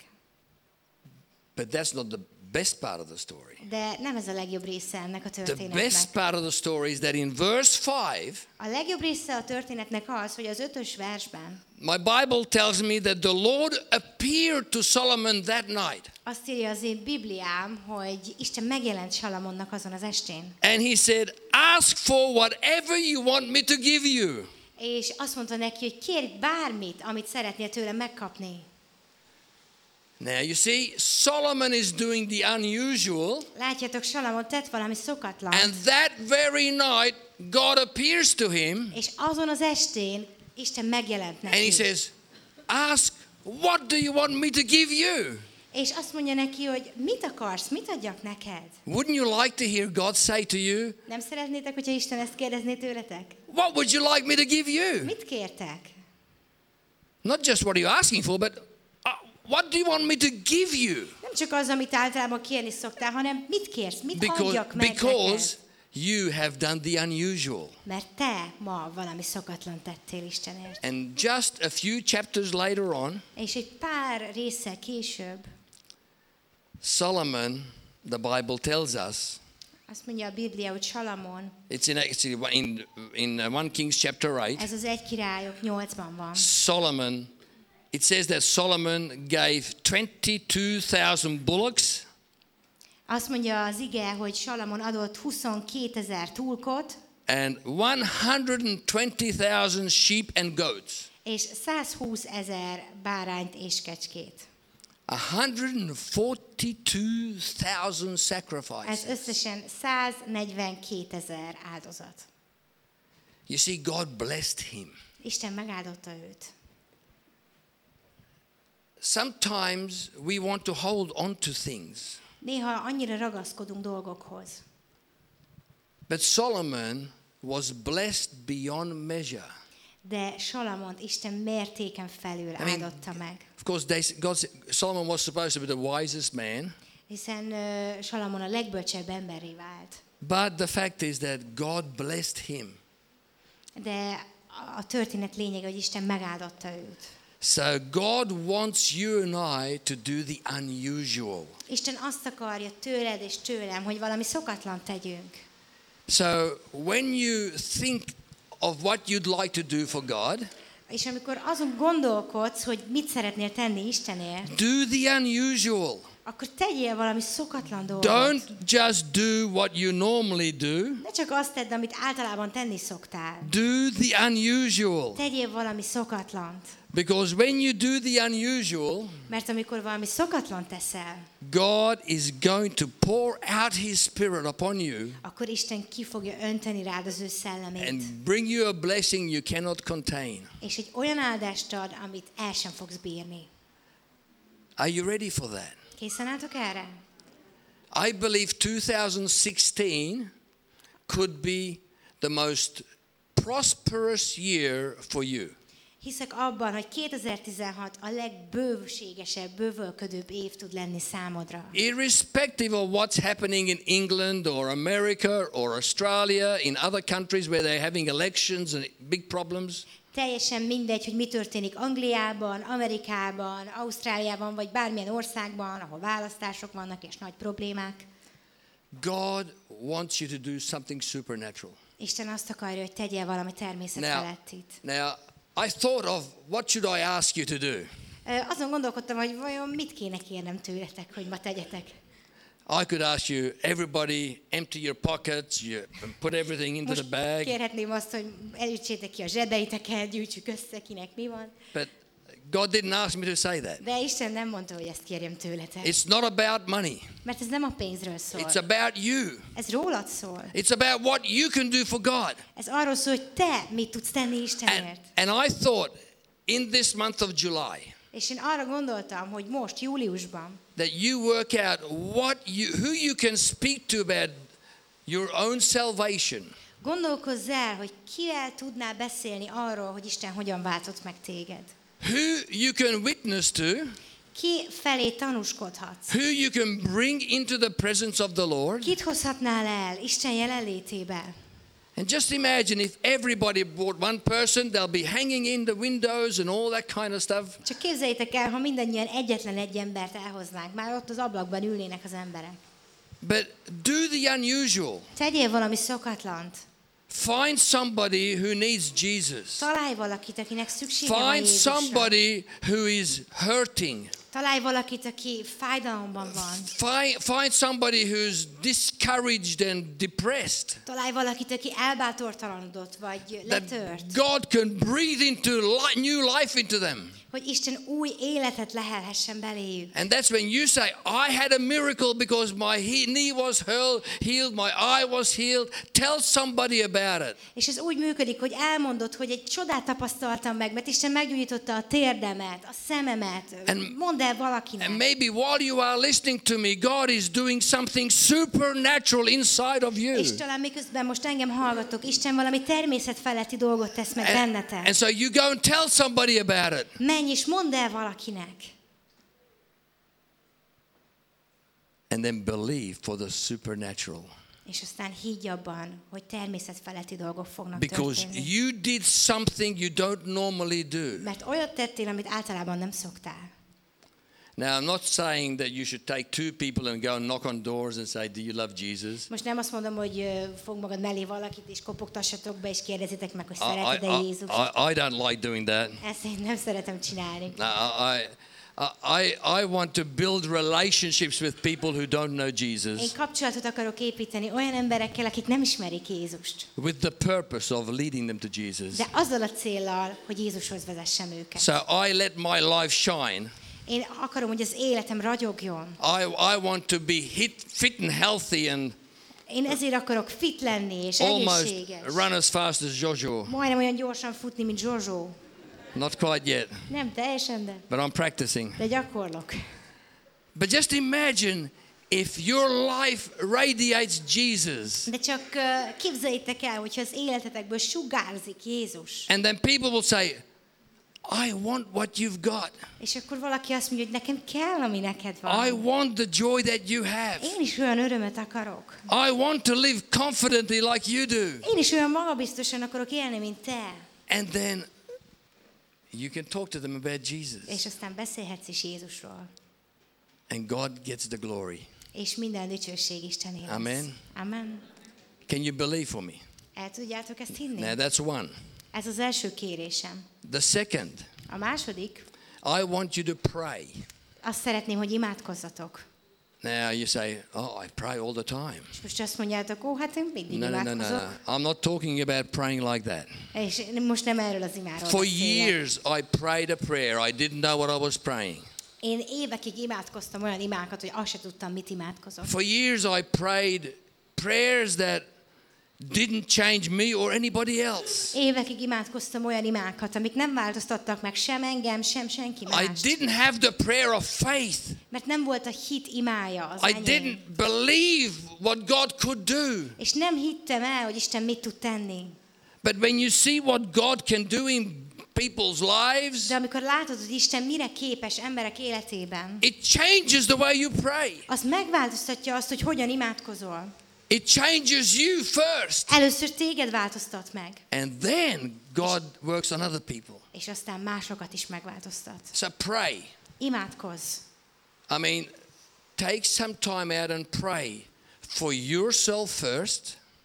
But that's not the best part of the story. De nem ez a legjobb része ennek a The történetnek. best part of the story is that in verse 5, A legjobb része a történetnek az, hogy az 5. versben my Bible tells me that the Lord appeared to Solomon that night. azt írja az én Bibliám, hogy Isten megjelent Salamonnak azon az estén. And he said, ask for whatever you want me to give you. És azt mondta neki, hogy kérj bármit, amit szeretnél tőlem megkapni. Now you see, Solomon is doing the unusual, Látjátok, Salamon tett valami szokatlan, and that very night God appears to him és azon az estén Isten megjelent And he neki. says, ask, what do you want me to give you? És azt mondja neki, hogy mit akarsz, mit adjak neked? Wouldn't you like to hear God say to you, Nem szeretnétek, hogyha Isten ezt kérdezné tőletek? what would you like me to give you? Mit kértek? Not just what are you asking for, but what do you want me to give you? Nem csak az, amit általában kérni szoktál, hanem mit kérsz, mit adjak meg Because neked? you have done the unusual. Mert te ma valami szokatlan tettél Istenért. And just a few chapters later on, És egy pár résszel később Solomon, the Bible tells us, azt mondja a Biblia, hogy Salamon, it's in 1 Kings chapter 8, ez az 1 Királyok 8-ban van. Solomon, it says that Solomon gave 22,000 bullocks, Azt mondja az ige, hogy Salamon adott 22 000 túlkot, and 120,000 sheep and goats. és 120 000 bárányt és kecskét. 142,000 Ez sacrifices. összesen 142 000 áldozat. You see, God blessed him. Isten megáldotta őt. Sometimes we want to hold on to things. Néha annyira ragaszkodunk dolgokhoz. But Solomon was blessed beyond measure. De Salamont Isten mértéken felül áldotta meg. Of course, Solomon was supposed to be the wisest man. Hiszen Salamon a legbölcsebb emberré vált. But the fact is that God blessed him. De a történet lényege, hogy Isten megáldotta őt. So God wants you and I to do the unusual. Isten azt akarja tőled és tőlem, hogy valami szokatlan tegyünk. So when you think of what you'd like to do for God, És amikor azon gondolkodsz, hogy mit szeretnél tenni Istenért, do the unusual. akkor tegyél valami szokatlan dolgot. Don't just do what you normally do. Ne csak azt tedd, amit általában tenni szoktál. Do the unusual. Tegyél valami szokatlant. Because when you do the unusual, Mert amikor valami szokatlan teszel, God is going to pour out His Spirit upon you akkor Isten ki fogja önteni rád az ő szellemét. and bring you a blessing you cannot contain. És egy olyan áldást ad, amit el sem fogsz bírni. Are you ready for that? Készen álltok erre? I believe 2016 could be the most prosperous year for you. Hiszek abban, hogy 2016 a legbőségesebb, bővölködőbb év tud lenni számodra. Irrespective of what's happening in England or America or Australia, in other countries where they're having elections and big problems, Teljesen mindegy, hogy mi történik Angliában, Amerikában, Ausztráliában, vagy bármilyen országban, ahol választások vannak és nagy problémák. God wants you to do something supernatural. Isten azt akarja, hogy tegyél valami természet felettit. Now, I thought of what should I ask you to do? Azon gondolkodtam, hogy vajon mit kéne kérnem tőletek, hogy ma tegyetek. I could ask you, everybody empty your pockets, you put everything into the Most bag. kérhetném azt, hogy elütsétek ki a zsebeiteket, gyűjtsük össze, kinek mi van. But God didn't ask me to say that. De Isten nem mondta, hogy ezt kérjem tőletek. It's not about money. Mert ez nem a pénzről szól. It's about you. Ez rólad szól. It's about what you can do for God. Ez arról szól, hogy te mit tudsz tenni Istenért. And I thought in this month of July És én arra gondoltam, hogy most, júliusban, that you work out who you can speak to about your own salvation. gondolkozz el, hogy kivel tudnál beszélni arról, hogy Isten hogyan váltott meg téged. Who you can witness to. Ki felé tanúskodhatsz. Who you can bring into the presence of the Lord. Kit hozhatnál el Isten jelenlétébe? And just imagine if everybody brought one person, they'll be hanging in the windows and all that kind of stuff. Csak képzeljétek el, ha mindannyian egyetlen egy embert elhoznánk, már ott az ablakban ülnének az emberek. But do the unusual. Tegyél valami szokatlant. Find somebody who needs Jesus. Találj valakit, akinek szüksége van Find Jézusra. somebody who is hurting. Találj valakit, aki fájdalomban van. Find somebody who's discouraged and depressed. Találj valakit, aki elbátortalanodott, vagy That letört. God can breathe into new life into them. hogy Isten új életet lehelhessen beléjük. And that's when you say, I had a miracle because my knee was healed, my eye was healed. Tell somebody about it. És ez úgy működik, hogy elmondod, hogy egy csodát tapasztaltam meg, mert Isten meggyógyította a térdemet, a szememet. Mondd el valakinek. And maybe while you are listening to me, God is doing something supernatural inside of you. És talán miközben most engem hallgatok, Isten valami természetfeletti dolgot tesz meg bennetek. And so you go and tell somebody about it. Menj és mondd el valakinek. And then believe for the supernatural. És aztán higgy abban, hogy természetfeletti dolgok fognak Because történni. you did something you don't normally do. Mert olyat tettél, amit általában nem szoktál. Now, I'm not saying that you should take two people and go and knock on doors and say, do you love Jesus? Most nem azt mondom, hogy fog magad mellé valakit, és kopogtassatok be, és kérdezitek meg, hogy szereted-e Jézust. I don't like doing that. Ezt én nem szeretem csinálni. No, I want to build relationships with people who don't know Jesus Én kapcsolatot akarok építeni olyan emberekkel, akik nem ismerik Jézust. with the purpose of leading them to Jesus. De azzal a céllal, hogy Jézushoz vezessem őket. So I let my life shine. Én akarom, hogy az életem ragyogjon. I want to be fit and healthy and Én ezért akarok fit lenni és almost egészséges. run as fast as Jojo. Majdnem olyan gyorsan futni, mint Zsozsó. Not quite yet, Nem teljesen, but I'm practicing. de gyakorlok. But just imagine if your life radiates Jesus, De csak képzeljétek el, hogyha az életetekből sugárzik Jézus. and then people will say, I want what you've got. És akkor valaki azt mondja, hogy nekem kell, ami neked van. I want the joy that you have. Én is olyan örömet akarok. I want to live confidently like you do. Én is olyan magabiztosan akarok élni, mint te. And then you can talk to them about Jesus. És aztán beszélhetsz is Jézusról. And God gets the glory. És minden dicsőség Istené lesz. Amen. Amen. Can you believe for me? El tudjátok ezt hinni? Now that's one. Ez az első kérésem. The second, A második, I want you to pray. azt szeretném, hogy imádkozzatok. Now you say, oh, I pray all the time. És most azt mondjátok, ó, hát én mindig No. imádkozok. I'm not talking about praying like that. És most nem erről az imáról For beszélek. years I prayed a prayer. I didn't know what I was praying. Én évekig imádkoztam olyan imákat, hogy azt se tudtam, mit imádkozom. For years I prayed prayers that didn't change me or anybody else. Évekig imádkoztam olyan imákat, amik nem változtattak meg sem engem, sem senki I mást. didn't have the prayer of faith. Mert nem volt a hit imája az I enyém. didn't believe what God could do. És nem hittem el, hogy Isten mit tud tenni. But when you see what God can do in people's lives, De amikor látod, hogy Isten mire képes emberek életében, it changes the way you pray. az megváltoztatja azt, hogy hogyan imádkozol. It changes you first. Először téged változtat meg, And then God works on other people. és aztán másokat is megváltoztat. So pray. Imádkozz. I mean, take some time out and pray for yourself first.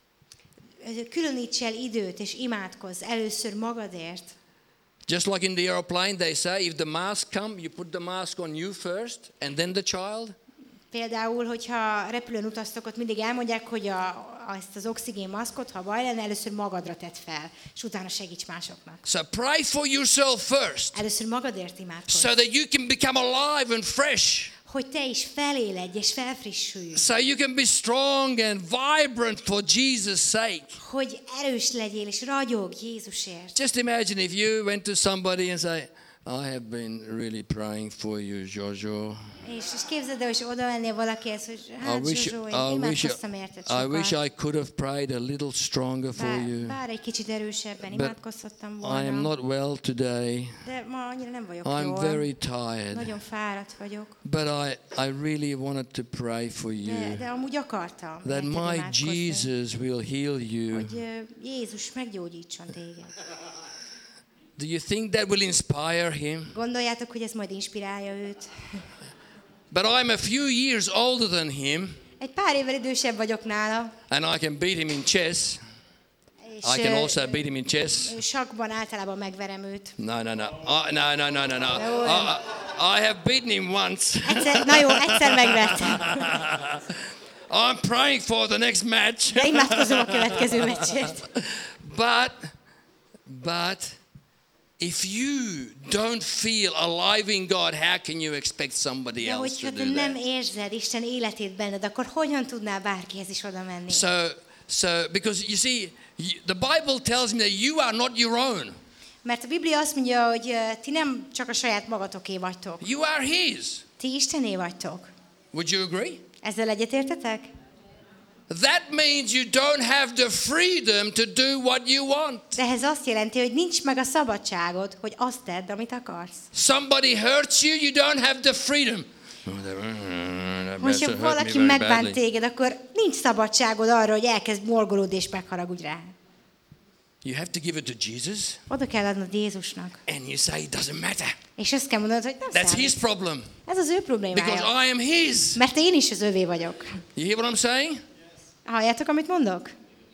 Különíts el időt, és imádkozz először magadért. Just like in the airplane, they say, if the mask come, you put the mask on you first, and then the child. Például, hogyha repülőn utaztok, ott mindig elmondják, hogy ezt az oxigénmaszkot, ha baj lenne, először magadra tedd fel, és utána segíts másoknak. So pray for yourself first, Először magadért imádkozz, so that you can become alive and fresh. hogy te is feléledj és felfrissülj, So you can be strong and vibrant for Jesus' sake. hogy erős legyél és ragyog Jézusért. Just imagine if you went to somebody and say, I have been really praying for you, Jojo. És képzeld el, hogy oda mennél valakihez, hogy hát Zsuzsó, én imádkoztam érted I wish sokat. I could have prayed a little stronger for you. Bár egy kicsit erősebben But imádkozhattam I am volna, not well today. de ma annyira nem vagyok I'm jól. very tired. Nagyon fáradt vagyok, But I really wanted to pray for you. de amúgy akartam That érted my imádkozni, Jesus will heal you. hogy Jézus meggyógyítson téged. Do you think that will inspire him? Gondoljátok, hogy ez majd inspirálja őt? But I'm a few years older than him, Egy pár évvel idősebb vagyok nála, and I can beat him in chess. és I can also beat him in chess. sakkban általában megverem őt. No. No. I have beaten him once. Egyszer megvertem. I'm praying for the next match. De imádkozom a következő meccsért. But if you don't feel alive in God, how can you expect somebody De else to hogyha te do nem that? érzed Isten életét benned, akkor hogyan tudnál bárkihez is oda menni? So because you see, the Bible tells me that you are not your own. Mert a Biblia azt mondja, hogy ti nem csak a saját magatoké vagytok. You are His. Ti Istené vagytok. Would you agree? Ezzel egyetértetek? That means you don't have the freedom to do what you want. De ez azt jelenti, hogy nincs meg a szabadságod, hogy azt tedd, amit akarsz. Somebody hurts you, you don't have the freedom. Hogyha valaki megbánt téged, akkor nincs szabadságod arra, hogy elkezd morgolódni és megharagudj rá. You have to give it to Jesus, Oda kell adnod Jézusnak. and you say it doesn't matter. És azt kell mondanod, hogy nem That's His számít. problem, Ez az ő because problémája. I am His. Mert én is az övé vagyok. You hear what I'm saying? Halljátok, amit mondok?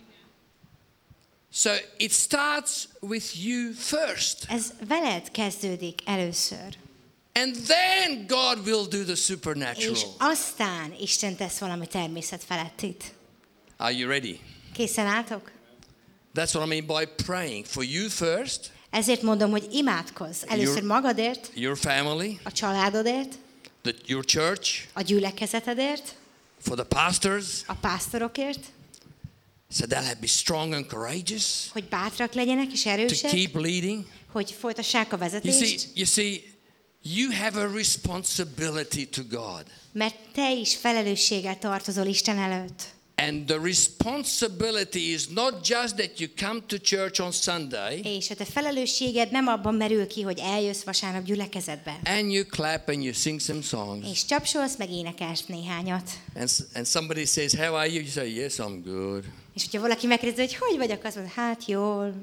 So it starts with you first, Ez veled kezdődik először. and then God will do the És supernatural. aztán Isten tesz valami természet felettit. Are you ready? Készen álltok? That's what I mean by praying for you first, Ezért mondom, hogy imádkozz. Először magadért, your family, a családodért, your church, a gyülekezetedért, for the pastors, a pásztorokért, so they'll be strong and courageous hogy bátrak legyenek és to erősek, keep leading. hogy folytassák a vezetést, You see, you have a responsibility to God. mert te is felelősséggel tartozol Isten előtt. And the responsibility is not just that you come to church on Sunday És a te felelősséged nem abban merül ki, hogy eljössz vasárnap gyülekezetbe, and you clap and you sing some songs. és csapsolsz, meg énekelsz néhányat. And somebody says, "How are you?" You say, "Yes, I'm good." És hogyha valaki megkérdezi, hogy vagyok, azt mondod, hát jól.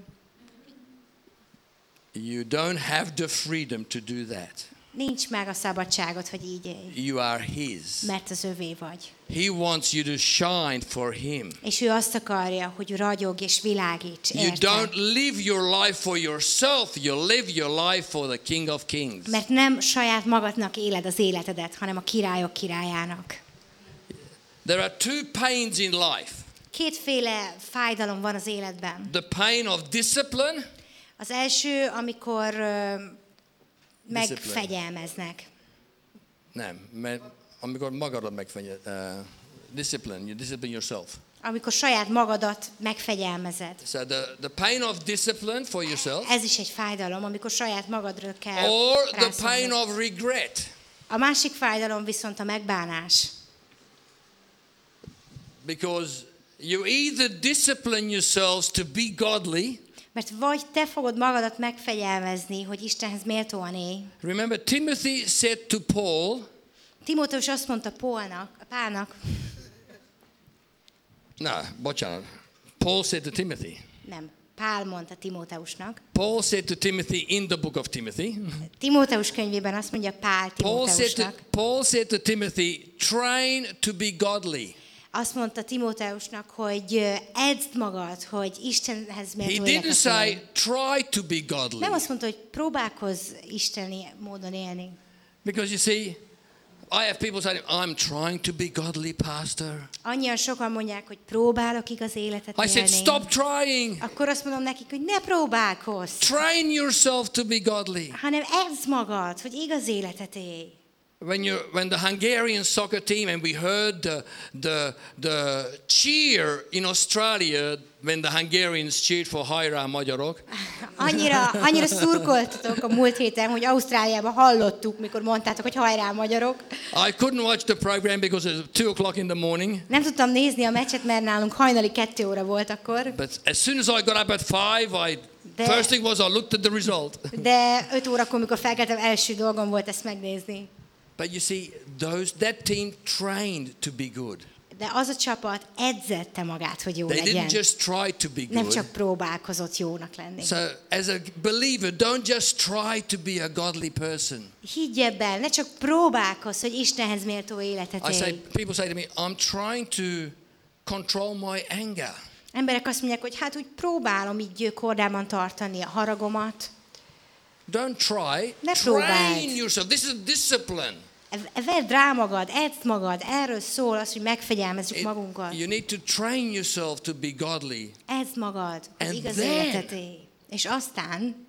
You don't have the freedom to do that. Nincs meg a szabadságod, hogy így élj, You are His. mert az övé vagy. He wants you to shine for Him. És ő azt akarja, hogy ragyog és világíts, You érte. don't live your life for yourself, you live your life for the King of Kings. Mert nem saját magadnak éled az életedet, hanem a királyok királyának. There are two pains in life. Kétféle fájdalom van az életben. The pain of discipline Az első, amikor megfegyelmeznek. nem, mert amikor magadat megfenyed, discipline, you discipline yourself. Amikor saját magadat megfegyelmezed. So the pain of discipline for yourself, Ez is egy fájdalom, amikor saját magadra kell or the rászólnod. pain of regret, A másik fájdalom viszont a megbánás. because you either discipline yourselves to be godly. Mert vagy te fogod magadat megfegyelmezni, hogy Istenhez méltóan élj. Remember, Timothy said to Paul, Timóteus azt mondta Pálnak, no, bocsánat, Paul said to Timothy. nem, Pál mondta Timóteusnak. Paul said to Timothy in the book of Timothy. Timóteus könyvében azt mondja Pál Timóteusnak. Paul said to Timothy, train to be godly. Azt mondta Timóteusnak, hogy edzd magad, hogy Istenhez He méltó didn't életet say élj. try to be godly. Nem azt mondta, hogy próbálkozz isteni módon élni. Because you see, I have people saying, I'm trying to be godly, pastor. Annyian sokan mondják, hogy próbálok igaz életet I said, élni. stop trying. Akkor azt mondom nekik, hogy ne próbálkozz, Train yourself to be godly. hanem edzd magad, hogy igaz életet élj. When the Hungarian soccer team, and we heard the cheer in Australia when the Hungarians cheered for Hajrá Magyarok. Annyira szurkoltatok a múlt héten, hogy Ausztráliában hallottuk, mikor mondtátok, hogy hajrá magyarok. I couldn't watch the program because it was 2 o'clock in the morning. Nem tudtam nézni a meccset, mert nálunk hajnali 2 óra volt akkor. But as soon as I got up at 5, first thing was I looked at the result. De 5 órakor, mikor felkeltem, első dolgom volt ezt megnézni. But you see, that team trained to be good. De az a csapat edzette magát, hogy jó They legyen. didn't just try to be Nem good. csak próbálkozott jónak lenni. So as a believer, don't just try to be a godly person. Higgy ebben, ne csak próbálkozz, hogy Istenhez méltó életet élj. People say to me, I'm trying to control my anger. Emberek azt mondják, hogy hát úgy próbálom így kordában tartani a haragomat. Don't try. Ne Train próbáld. yourself. This is discipline. Vedd rá magad, edzd magad, erről szól az, hogy megfegyelmezzük magunkat. You need to train yourself to be godly. Edzd magad, hogy And igaz then- életet élj. És aztán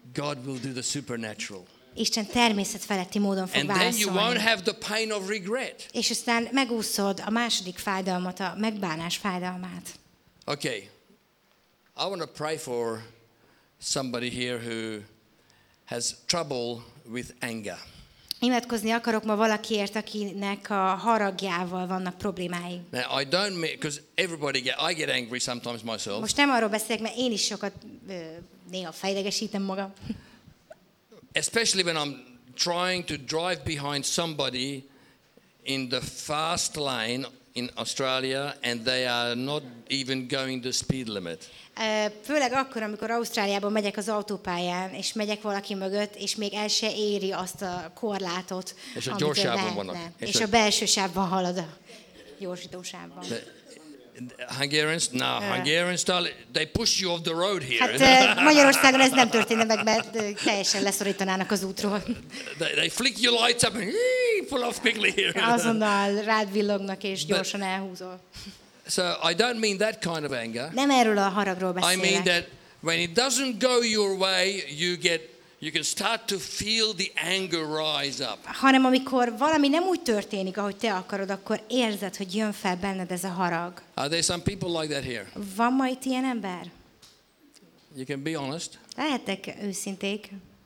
God will do the supernatural. Isten természet feletti módon fog And then you won't válaszolni. have the pain of regret. És aztán megúszod a második fájdalmat, a megbánás fájdalmát. Okay. I want to pray for somebody here who has trouble with anger. Imádkozni akarok ma valakiért, akinek a haragjával vannak problémái. Now, I don't mean, because I get angry sometimes myself. Most nem arról beszélek, mert én is sokat néha fejlegesítem magam. Especially when I'm trying to drive behind somebody in the fast lane in Australia and they are not even going the speed limit. Főleg akkor, amikor Ausztráliában megyek az autópályán, és megyek valaki mögött, és még el se éri azt a korlátot, És a amit gyors ő sávon lehetne. vannak. És a belső sávban halad a gyorsítósávban. Hungarians, Hungarian style, they push you off the road here. Hát Magyarországon ez nem történne meg, mert teljesen leszorítanának az útról. They flick your lights up and pull off quickly here. Azonnal rád villognak, és gyorsan elhúzol. So I don't mean that kind of anger. Nem erről a haragról I mean beszélek, that when it doesn't go your way, you can start to feel the anger rise up. hanem amikor valami nem úgy történik, ahogy te akarod, akkor érzed, hogy jön fel benned ez a harag. Are there some people like that here? Van ma itt ilyen ember? You can be honest. Lehetek őszinték,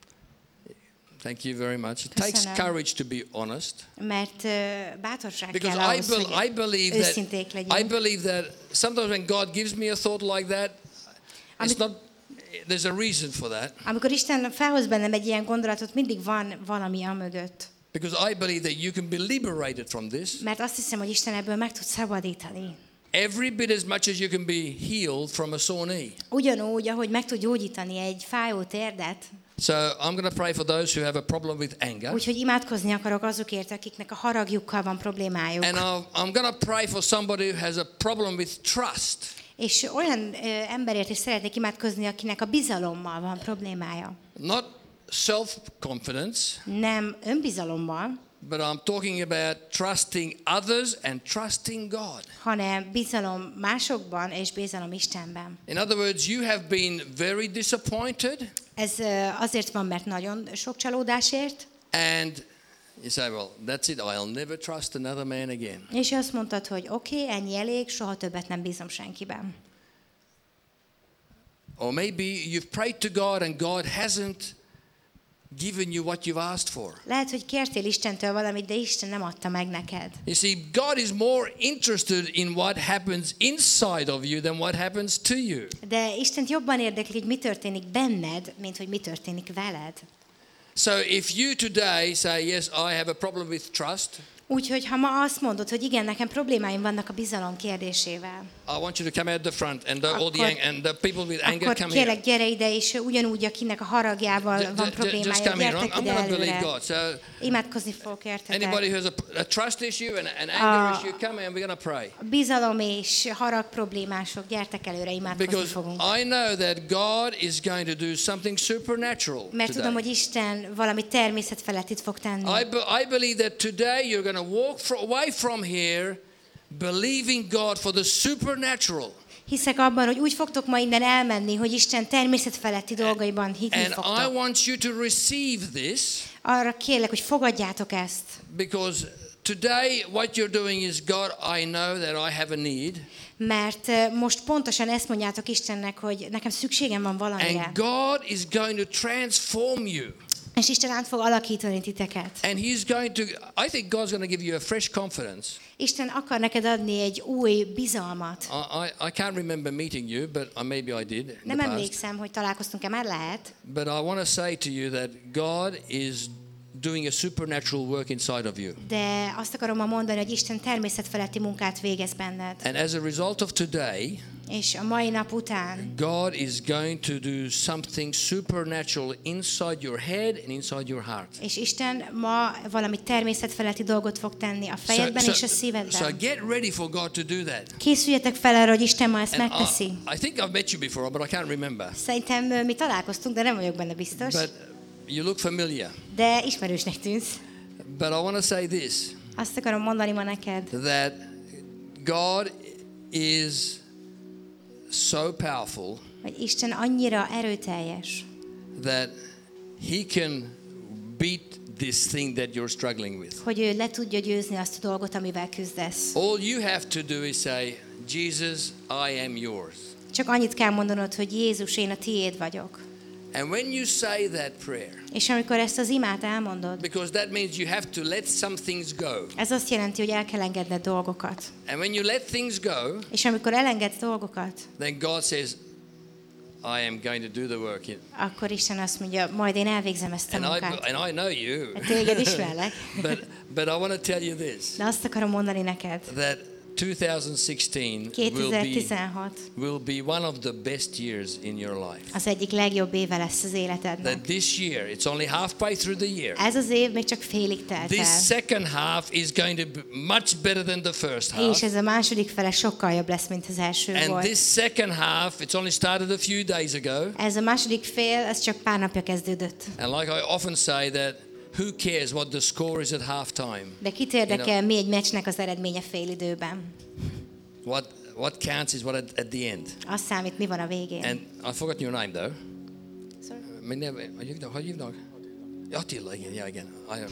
Thank you very much. It takes Köszönöm. courage to be honest. mert bátorság Because kell ahhoz, I hogy believe őszinték that legyünk. I believe that sometimes when God gives me a thought like that, there's a reason for that. Amikor Isten felhoz bennem egy ilyen gondolatot, mindig van valami amögött. Because I believe that you can be liberated from this. Mert azt hiszem, hogy Isten ebből meg tud szabadítani. Every bit as much as you can be healed from a sore knee. Ugyanúgy, ahogy meg tud gyógyítani egy fájó térdet. So I'm going to pray for those who have a problem with anger. Úgyhogy imádkozni akarok azokért, akiknek a haragjukkal van problémájuk. And I'm going to pray for somebody who has a problem with trust. És olyan emberért is szeretnék imádkozni, akinek a bizalommal van problémája. Not self-confidence, Nem önbizalommal, but I'm talking about trusting others and trusting God. hanem bizalom másokban és bizalom Istenben. In other words, you have been very disappointed Ez azért van, mert nagyon sok csalódásért, and you say, well, that's it, I'll never trust another man again. és azt mondtad, hogy oké, ennyi elég, soha többet nem bízom senkiben. Or maybe you've prayed to God and God hasn't given you what you've asked for. Lehet, hogy kértél Istentől valamit, de Isten nem adta meg neked. You see, God is more interested in what happens inside of you than what happens to you. De Istent jobban érdekli, hogy mi történik benned, mint hogy mi történik veled. So if you today say, yes, I have a problem with trust, Úgyhogy ha ma azt mondod, hogy igen, nekem problémáim vannak a bizalom kérdésével, I want you to come out the front and all Akkor- and the people with anger akkor come here. kérlek, gyere ide, és ugyanúgy, akinek a haragjával van Just problémája, come here. gyertek I'm ide going to believe előre. God. So Imádkozni fogok értetek. anybody who has a trust issue and an anger issue, come here and we're going to pray. A bizalom és harag problémások, gyertek előre, imádkozni Because fogunk. I know that God is going to do something supernatural Mert tudom, hogy today. Isten valami természetfelettit fog tenni. I believe that today you're going to walk away from here believing God for the supernatural. Hiszek abban, hogy úgy fogtok ma innen elmenni, hogy Isten természetfeletti dolgaiban hitni And I fogtok. want you to receive this Arra kérlek, hogy fogadjátok ezt. because today what you're doing is, God, I know that I have a need. Mert most pontosan ezt mondjátok Istennek, hogy nekem szükségem van valamire. And God is going to transform you. És Isten át fog alakítani titeket. And He's going to, I think God's going to give you a fresh confidence. Isten akar neked adni egy új bizalmat. I can't remember meeting you, but maybe I did in Nem the past. emlékszem, hogy találkoztunk-e, már lehet. But I want to say to you that God is doing a supernatural work inside of you. De azt akarom ma mondani, hogy Isten természetfeletti munkát végez benned. And as a result of today, És a mai nap után God is going to do something supernatural inside your head and inside your heart. és Isten ma valami természetfeletti dolgot fog tenni a fejedben és a So szívedben. get ready for God to do that. Készüljetek fel arra, hogy Isten ma ezt And megteszi. I think I've met you before, but I can't remember. Szerintem mi találkoztunk, de nem vagyok benne biztos. But you look familiar. De ismerősnek tűnsz. But I want to say this, Azt akarom mondani ma neked, that God is so powerful hogy Isten annyira erőteljes, that he can beat this thing that you're struggling with. Hogy ő le tudja győzni azt a dolgot, amivel küzdesz. All you have to do is say, Jesus, I am yours. Csak annyit kell mondanod, hogy Jézus, én a tiéd vagyok. And when you say that prayer, És amikor ezt az imát elmondod, because that means you have to let some things go. ez azt jelenti, hogy el kell engedned dolgokat. And when you let things go, És amikor elengedsz dolgokat, then God says, I am going to do the work. akkor Isten azt mondja, majd én elvégzem ezt a munkát. And I know you. Téged ismerlek. But I want to tell you this. De azt akarom mondani neked, That 2016 2016 will be one of the best years in your life. az egyik legjobb éve lesz az életednek. That this year, it's only halfway through the year. Ez az év még csak félig telt This el. second half is going to be much better than the first És half. ez a második fele sokkal jobb lesz, mint az első And volt. this second half, it's only started a few days ago. Ez a második fél, ez csak pár napja kezdődött. And like I often say that who cares what the score is at halftime? De kit érdekel, mi egy meccsnek az eredménye félidőben? What counts is what at the end. Az számít, mi van a végén. And I forgot your name though. Sorry? How do you know? Attila, yeah, again.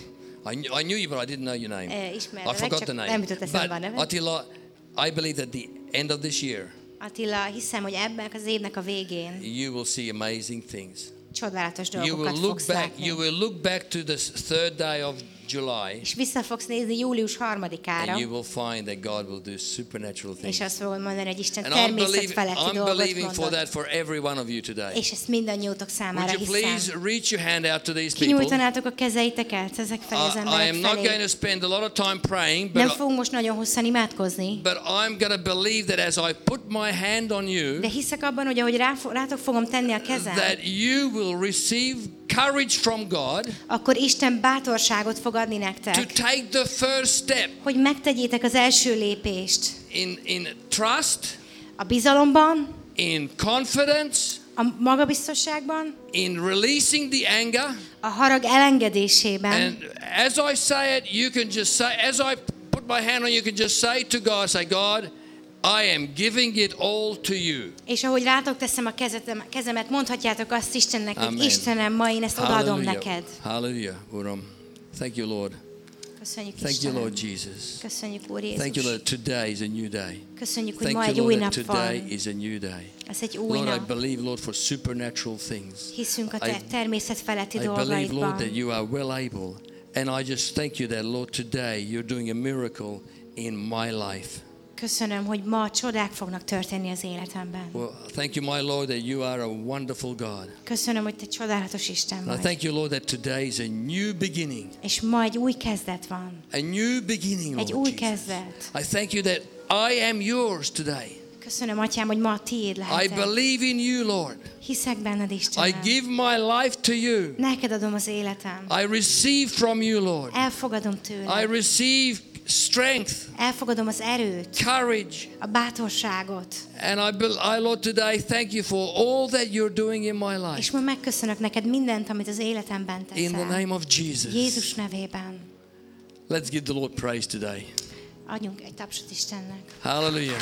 I knew you, but I didn't know your name. Ismerlek, I forgot csak the name. nem jutott eszembe a But neve. Attila, I believe that the end of this year, Attila, hiszem, hogy ebben az évnek a végén you will see amazing things. csodálatos You will dolgokat look fogsz back. látni. You will look back to the third day of July, És vissza fogsz nézni július 3-ára, and you will find that God will do supernatural things. és azt fogod mondani, hogy Isten And természetfeletti I'm dolgot believing for mondott. that for every one of you today. És ezt mindannyiótok számára Would you please hiszem. reach your hand out to these people? Kinyújtanátok a kezeiteket ezek felé az I am emberek not going felé. to spend a lot of time praying, Nem but fogunk most nagyon hosszan imádkozni, I'm going to believe that as I put my hand on you, de hiszek abban, hogy ahogy rátok fogom tenni a kezem, that you will receive courage from God akkor Isten bátorságot fog adni to nektek, take the first step hogy megtegyétek az első lépést. in trust, A bizalomban, in confidence, a magabiztosságban, in releasing the anger. a harag elengedésében. And as I say it, you can just say, as I put my hand on you, can just say to God, say, God, I am giving it all to you. És ahogy rátok teszem a kezemet, mondhatjátok azt Istennek, hogy Amen. Istenem, ma én ezt odaadom neked. Hallelujah. Uram. Thank you, Lord. Köszönjük, Thank you, Istenem. Lord Jesus. Köszönjük, Úr Thank you, Jézus. Lord. Today is a new day. Köszönjük, hogy Thank ma you, egy új Lord, that nap today van. is a new day. Ez egy új Lord, I nap. believe, Lord, for supernatural things. Hiszünk a te I természet feletti I believe, Lord, dolgaidban. that you are well able. And I just thank you that, Lord, today you're doing a miracle in my life. Köszönöm, hogy ma csodák fognak történni az életemben. Well, thank you, my Lord, that you are a wonderful God. Köszönöm, hogy te csodálatos Isten And I vagy. thank you, Lord, that today is a new beginning. És ma egy új kezdet van. A new beginning, Egy Lord új Jesus. kezdet. I thank you that I am yours today. Köszönöm, Atyám, hogy ma a tiéd I lehetek. believe in you, Lord. Hiszek benned, I Istenem. give my life to you. Neked adom az életem. I receive from you, Lord. Elfogadom I tőled. receive strength, Elfogadom az erőt, courage. a bátorságot. And I, Lord, today thank you for all that you're doing in my És life. ma megköszönök neked mindent, amit az életemben In the teszel. name of Jesus. Jézus nevében. Let's give the Lord praise today. Adjunk egy tapsot Istennek. Hallelujah.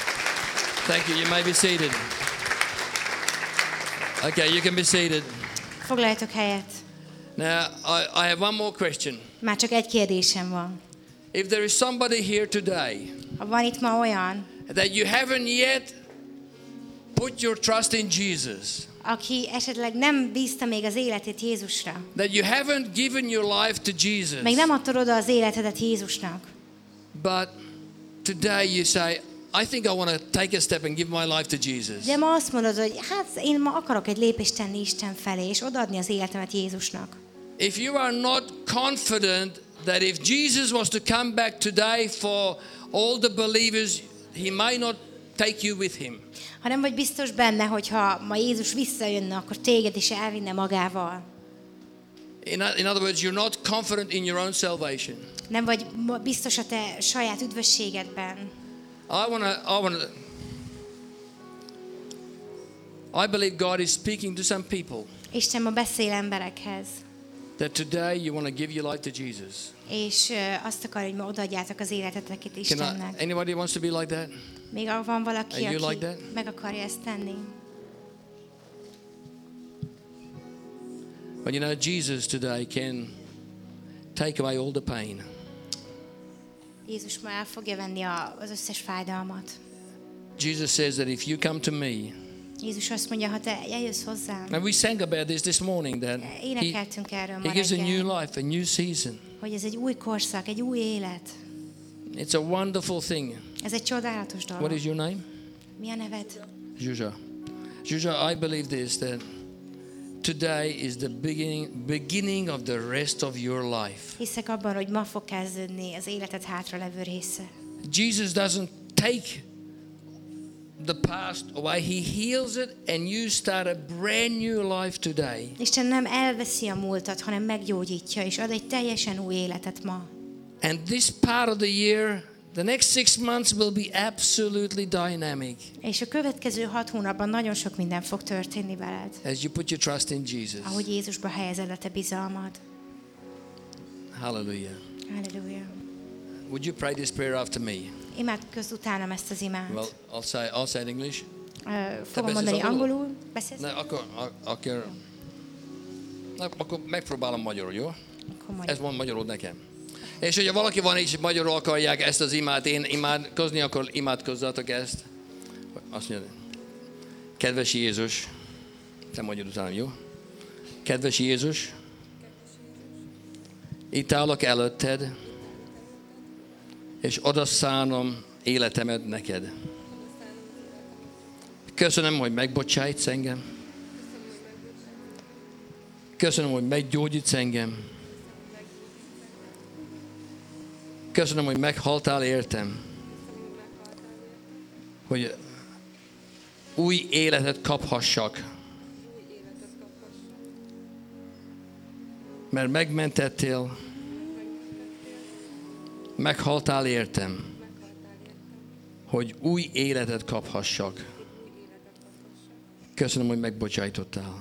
Thank you. You may be seated. Okay, you can be seated. Foglaljatok helyet. Now, I have one more question. Már csak egy kérdésem van. If there is somebody here today Ha van itt ma olyan, that you haven't yet put your trust in Jesus, aki esetleg nem bízta még az életét Jézusra, that you haven't given your life to Jesus, még nem adtad oda az életedet Jézusnak, but today you say, I think I want to take a step and give my life to Jesus. de ma azt mondod, hogy hát én ma akarok egy lépést tenni Isten felé, és odaadni az életemet Jézusnak. If you are not confident that if Jesus was to come back today for all the believers, he may not take you with him. Ha nem vagy biztos benne, hogy ha ma Jézus visszajönne, akkor téged is elvinne magával. In other words, you're not confident in your own salvation. Nem vagy biztos a te saját üdvösségedben. I believe God is speaking to some people Isten ma beszél emberekhez, that today you want to give your life to Jesus. és azt akar, hogy ma odaadjátok az életeteket Istennek. Anybody wants to be like that? Még van valaki, Are you aki like that? meg akarja ezt tenni? But you know, Jesus today can take away all the pain. Jézus ma el fogja venni az összes fájdalmat. Jesus says that if you come to me, Jézus azt mondja, ha te eljössz hozzám. and we sang about this morning, that Énekeltünk erről ma He gives a new reggel, life, a new season. hogy ez egy új korszak, egy új élet. It's a wonderful thing. Ez egy csodálatos dolog. What is your name? Mi a neved? Zsuzsa. Zsuzsa, I believe this, that today is the beginning of the rest of your life. Hiszek abban, hogy ma fog kezdődni az életed hátralevő része. Jesus doesn't take the past away. He heals it and you start a brand new life today. Isten nem elveszi a múltat, hanem meggyógyítja, és ad egy teljesen új életet ma. And this part of the year, the next 6 months will be absolutely dynamic És a következő 6 hónapban nagyon sok minden fog történni veled, as you put your trust in Jesus. ahogy Jézusba helyezed a te bizalmad. Hallelujah. Halleluja. Would you pray this prayer after me? Imádkozz utánam ezt az imát. Well, I'll say it in English. Fogom beszélsz mondani angolul? angolul. Beszélsz? Akkor megpróbálom magyarul, jó? Akkor mondj. Ez van magyarul nekem. És hogyha valaki van és magyarul akarják ezt az imát, én imádkozni, akkor imádkozzatok ezt. Azt mondja, kedves Jézus, te mondjad utána, jó? Kedves Jézus, itt állok előtted, és odaszánom életemet neked. Köszönöm, hogy megbocsájtsz engem. Köszönöm, hogy meggyógyítsz engem. Köszönöm, hogy meghaltál értem. Hogy új életet kaphassak. Mert megmentettél, meghaltál értem, hogy új életet kaphassak. Köszönöm, hogy megbocsájtottál.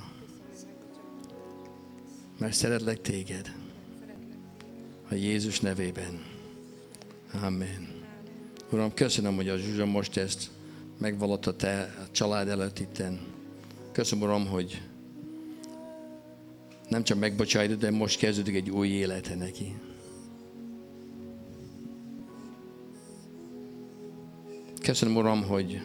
Mert szeretlek téged. A Jézus nevében. Amen. Uram, köszönöm, hogy a Zsuzsa most ezt megvallotta te a család előtt itten. Köszönöm, Uram, hogy nem csak megbocsájtod, de most kezdődik egy új élete neki. Köszönöm, Uram, hogy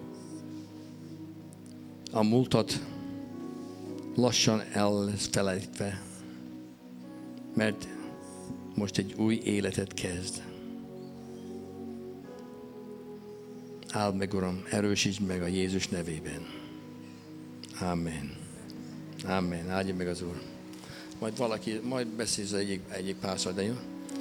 a múltat lassan el lesz felejtve, mert most egy új életet kezd. Áld meg, Uram, erősítsd meg a Jézus nevében. Amen. Amen. Áldja meg az Úr. Majd beszélsz egyik párszor, de jó?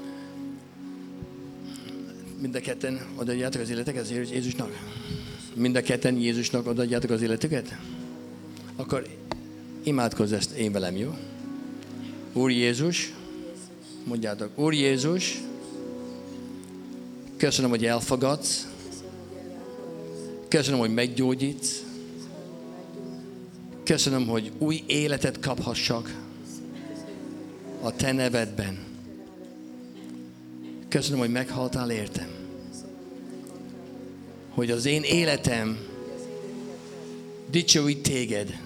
Mind a ketten odaadjátok az életeket Jézusnak? Mind a ketten Jézusnak odaadjátok az életüket? Akkor imádkozz ezt én velem, jó? Úr Jézus, mondjátok, Úr Jézus, köszönöm, hogy elfogadsz. Köszönöm, hogy meggyógyítsz. Köszönöm, hogy új életet kaphassak a te nevedben. Köszönöm, hogy meghaltál értem. Hogy az én életem dicsőít téged.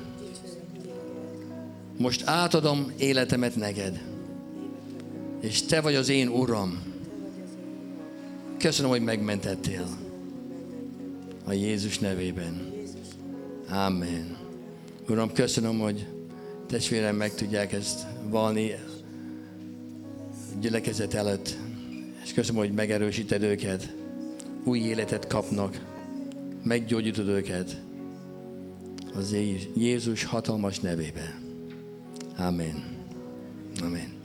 Most átadom életemet neked. És te vagy az én Uram. Köszönöm, hogy megmentettél. A Jézus nevében. Amen. Uram, köszönöm, hogy testvérem meg tudják ezt valni gyülekezet előtt. És köszönöm, hogy megerősíted őket. Új életet kapnak. Meggyógyítod őket. Az Jézus hatalmas nevében. Amen. Amen.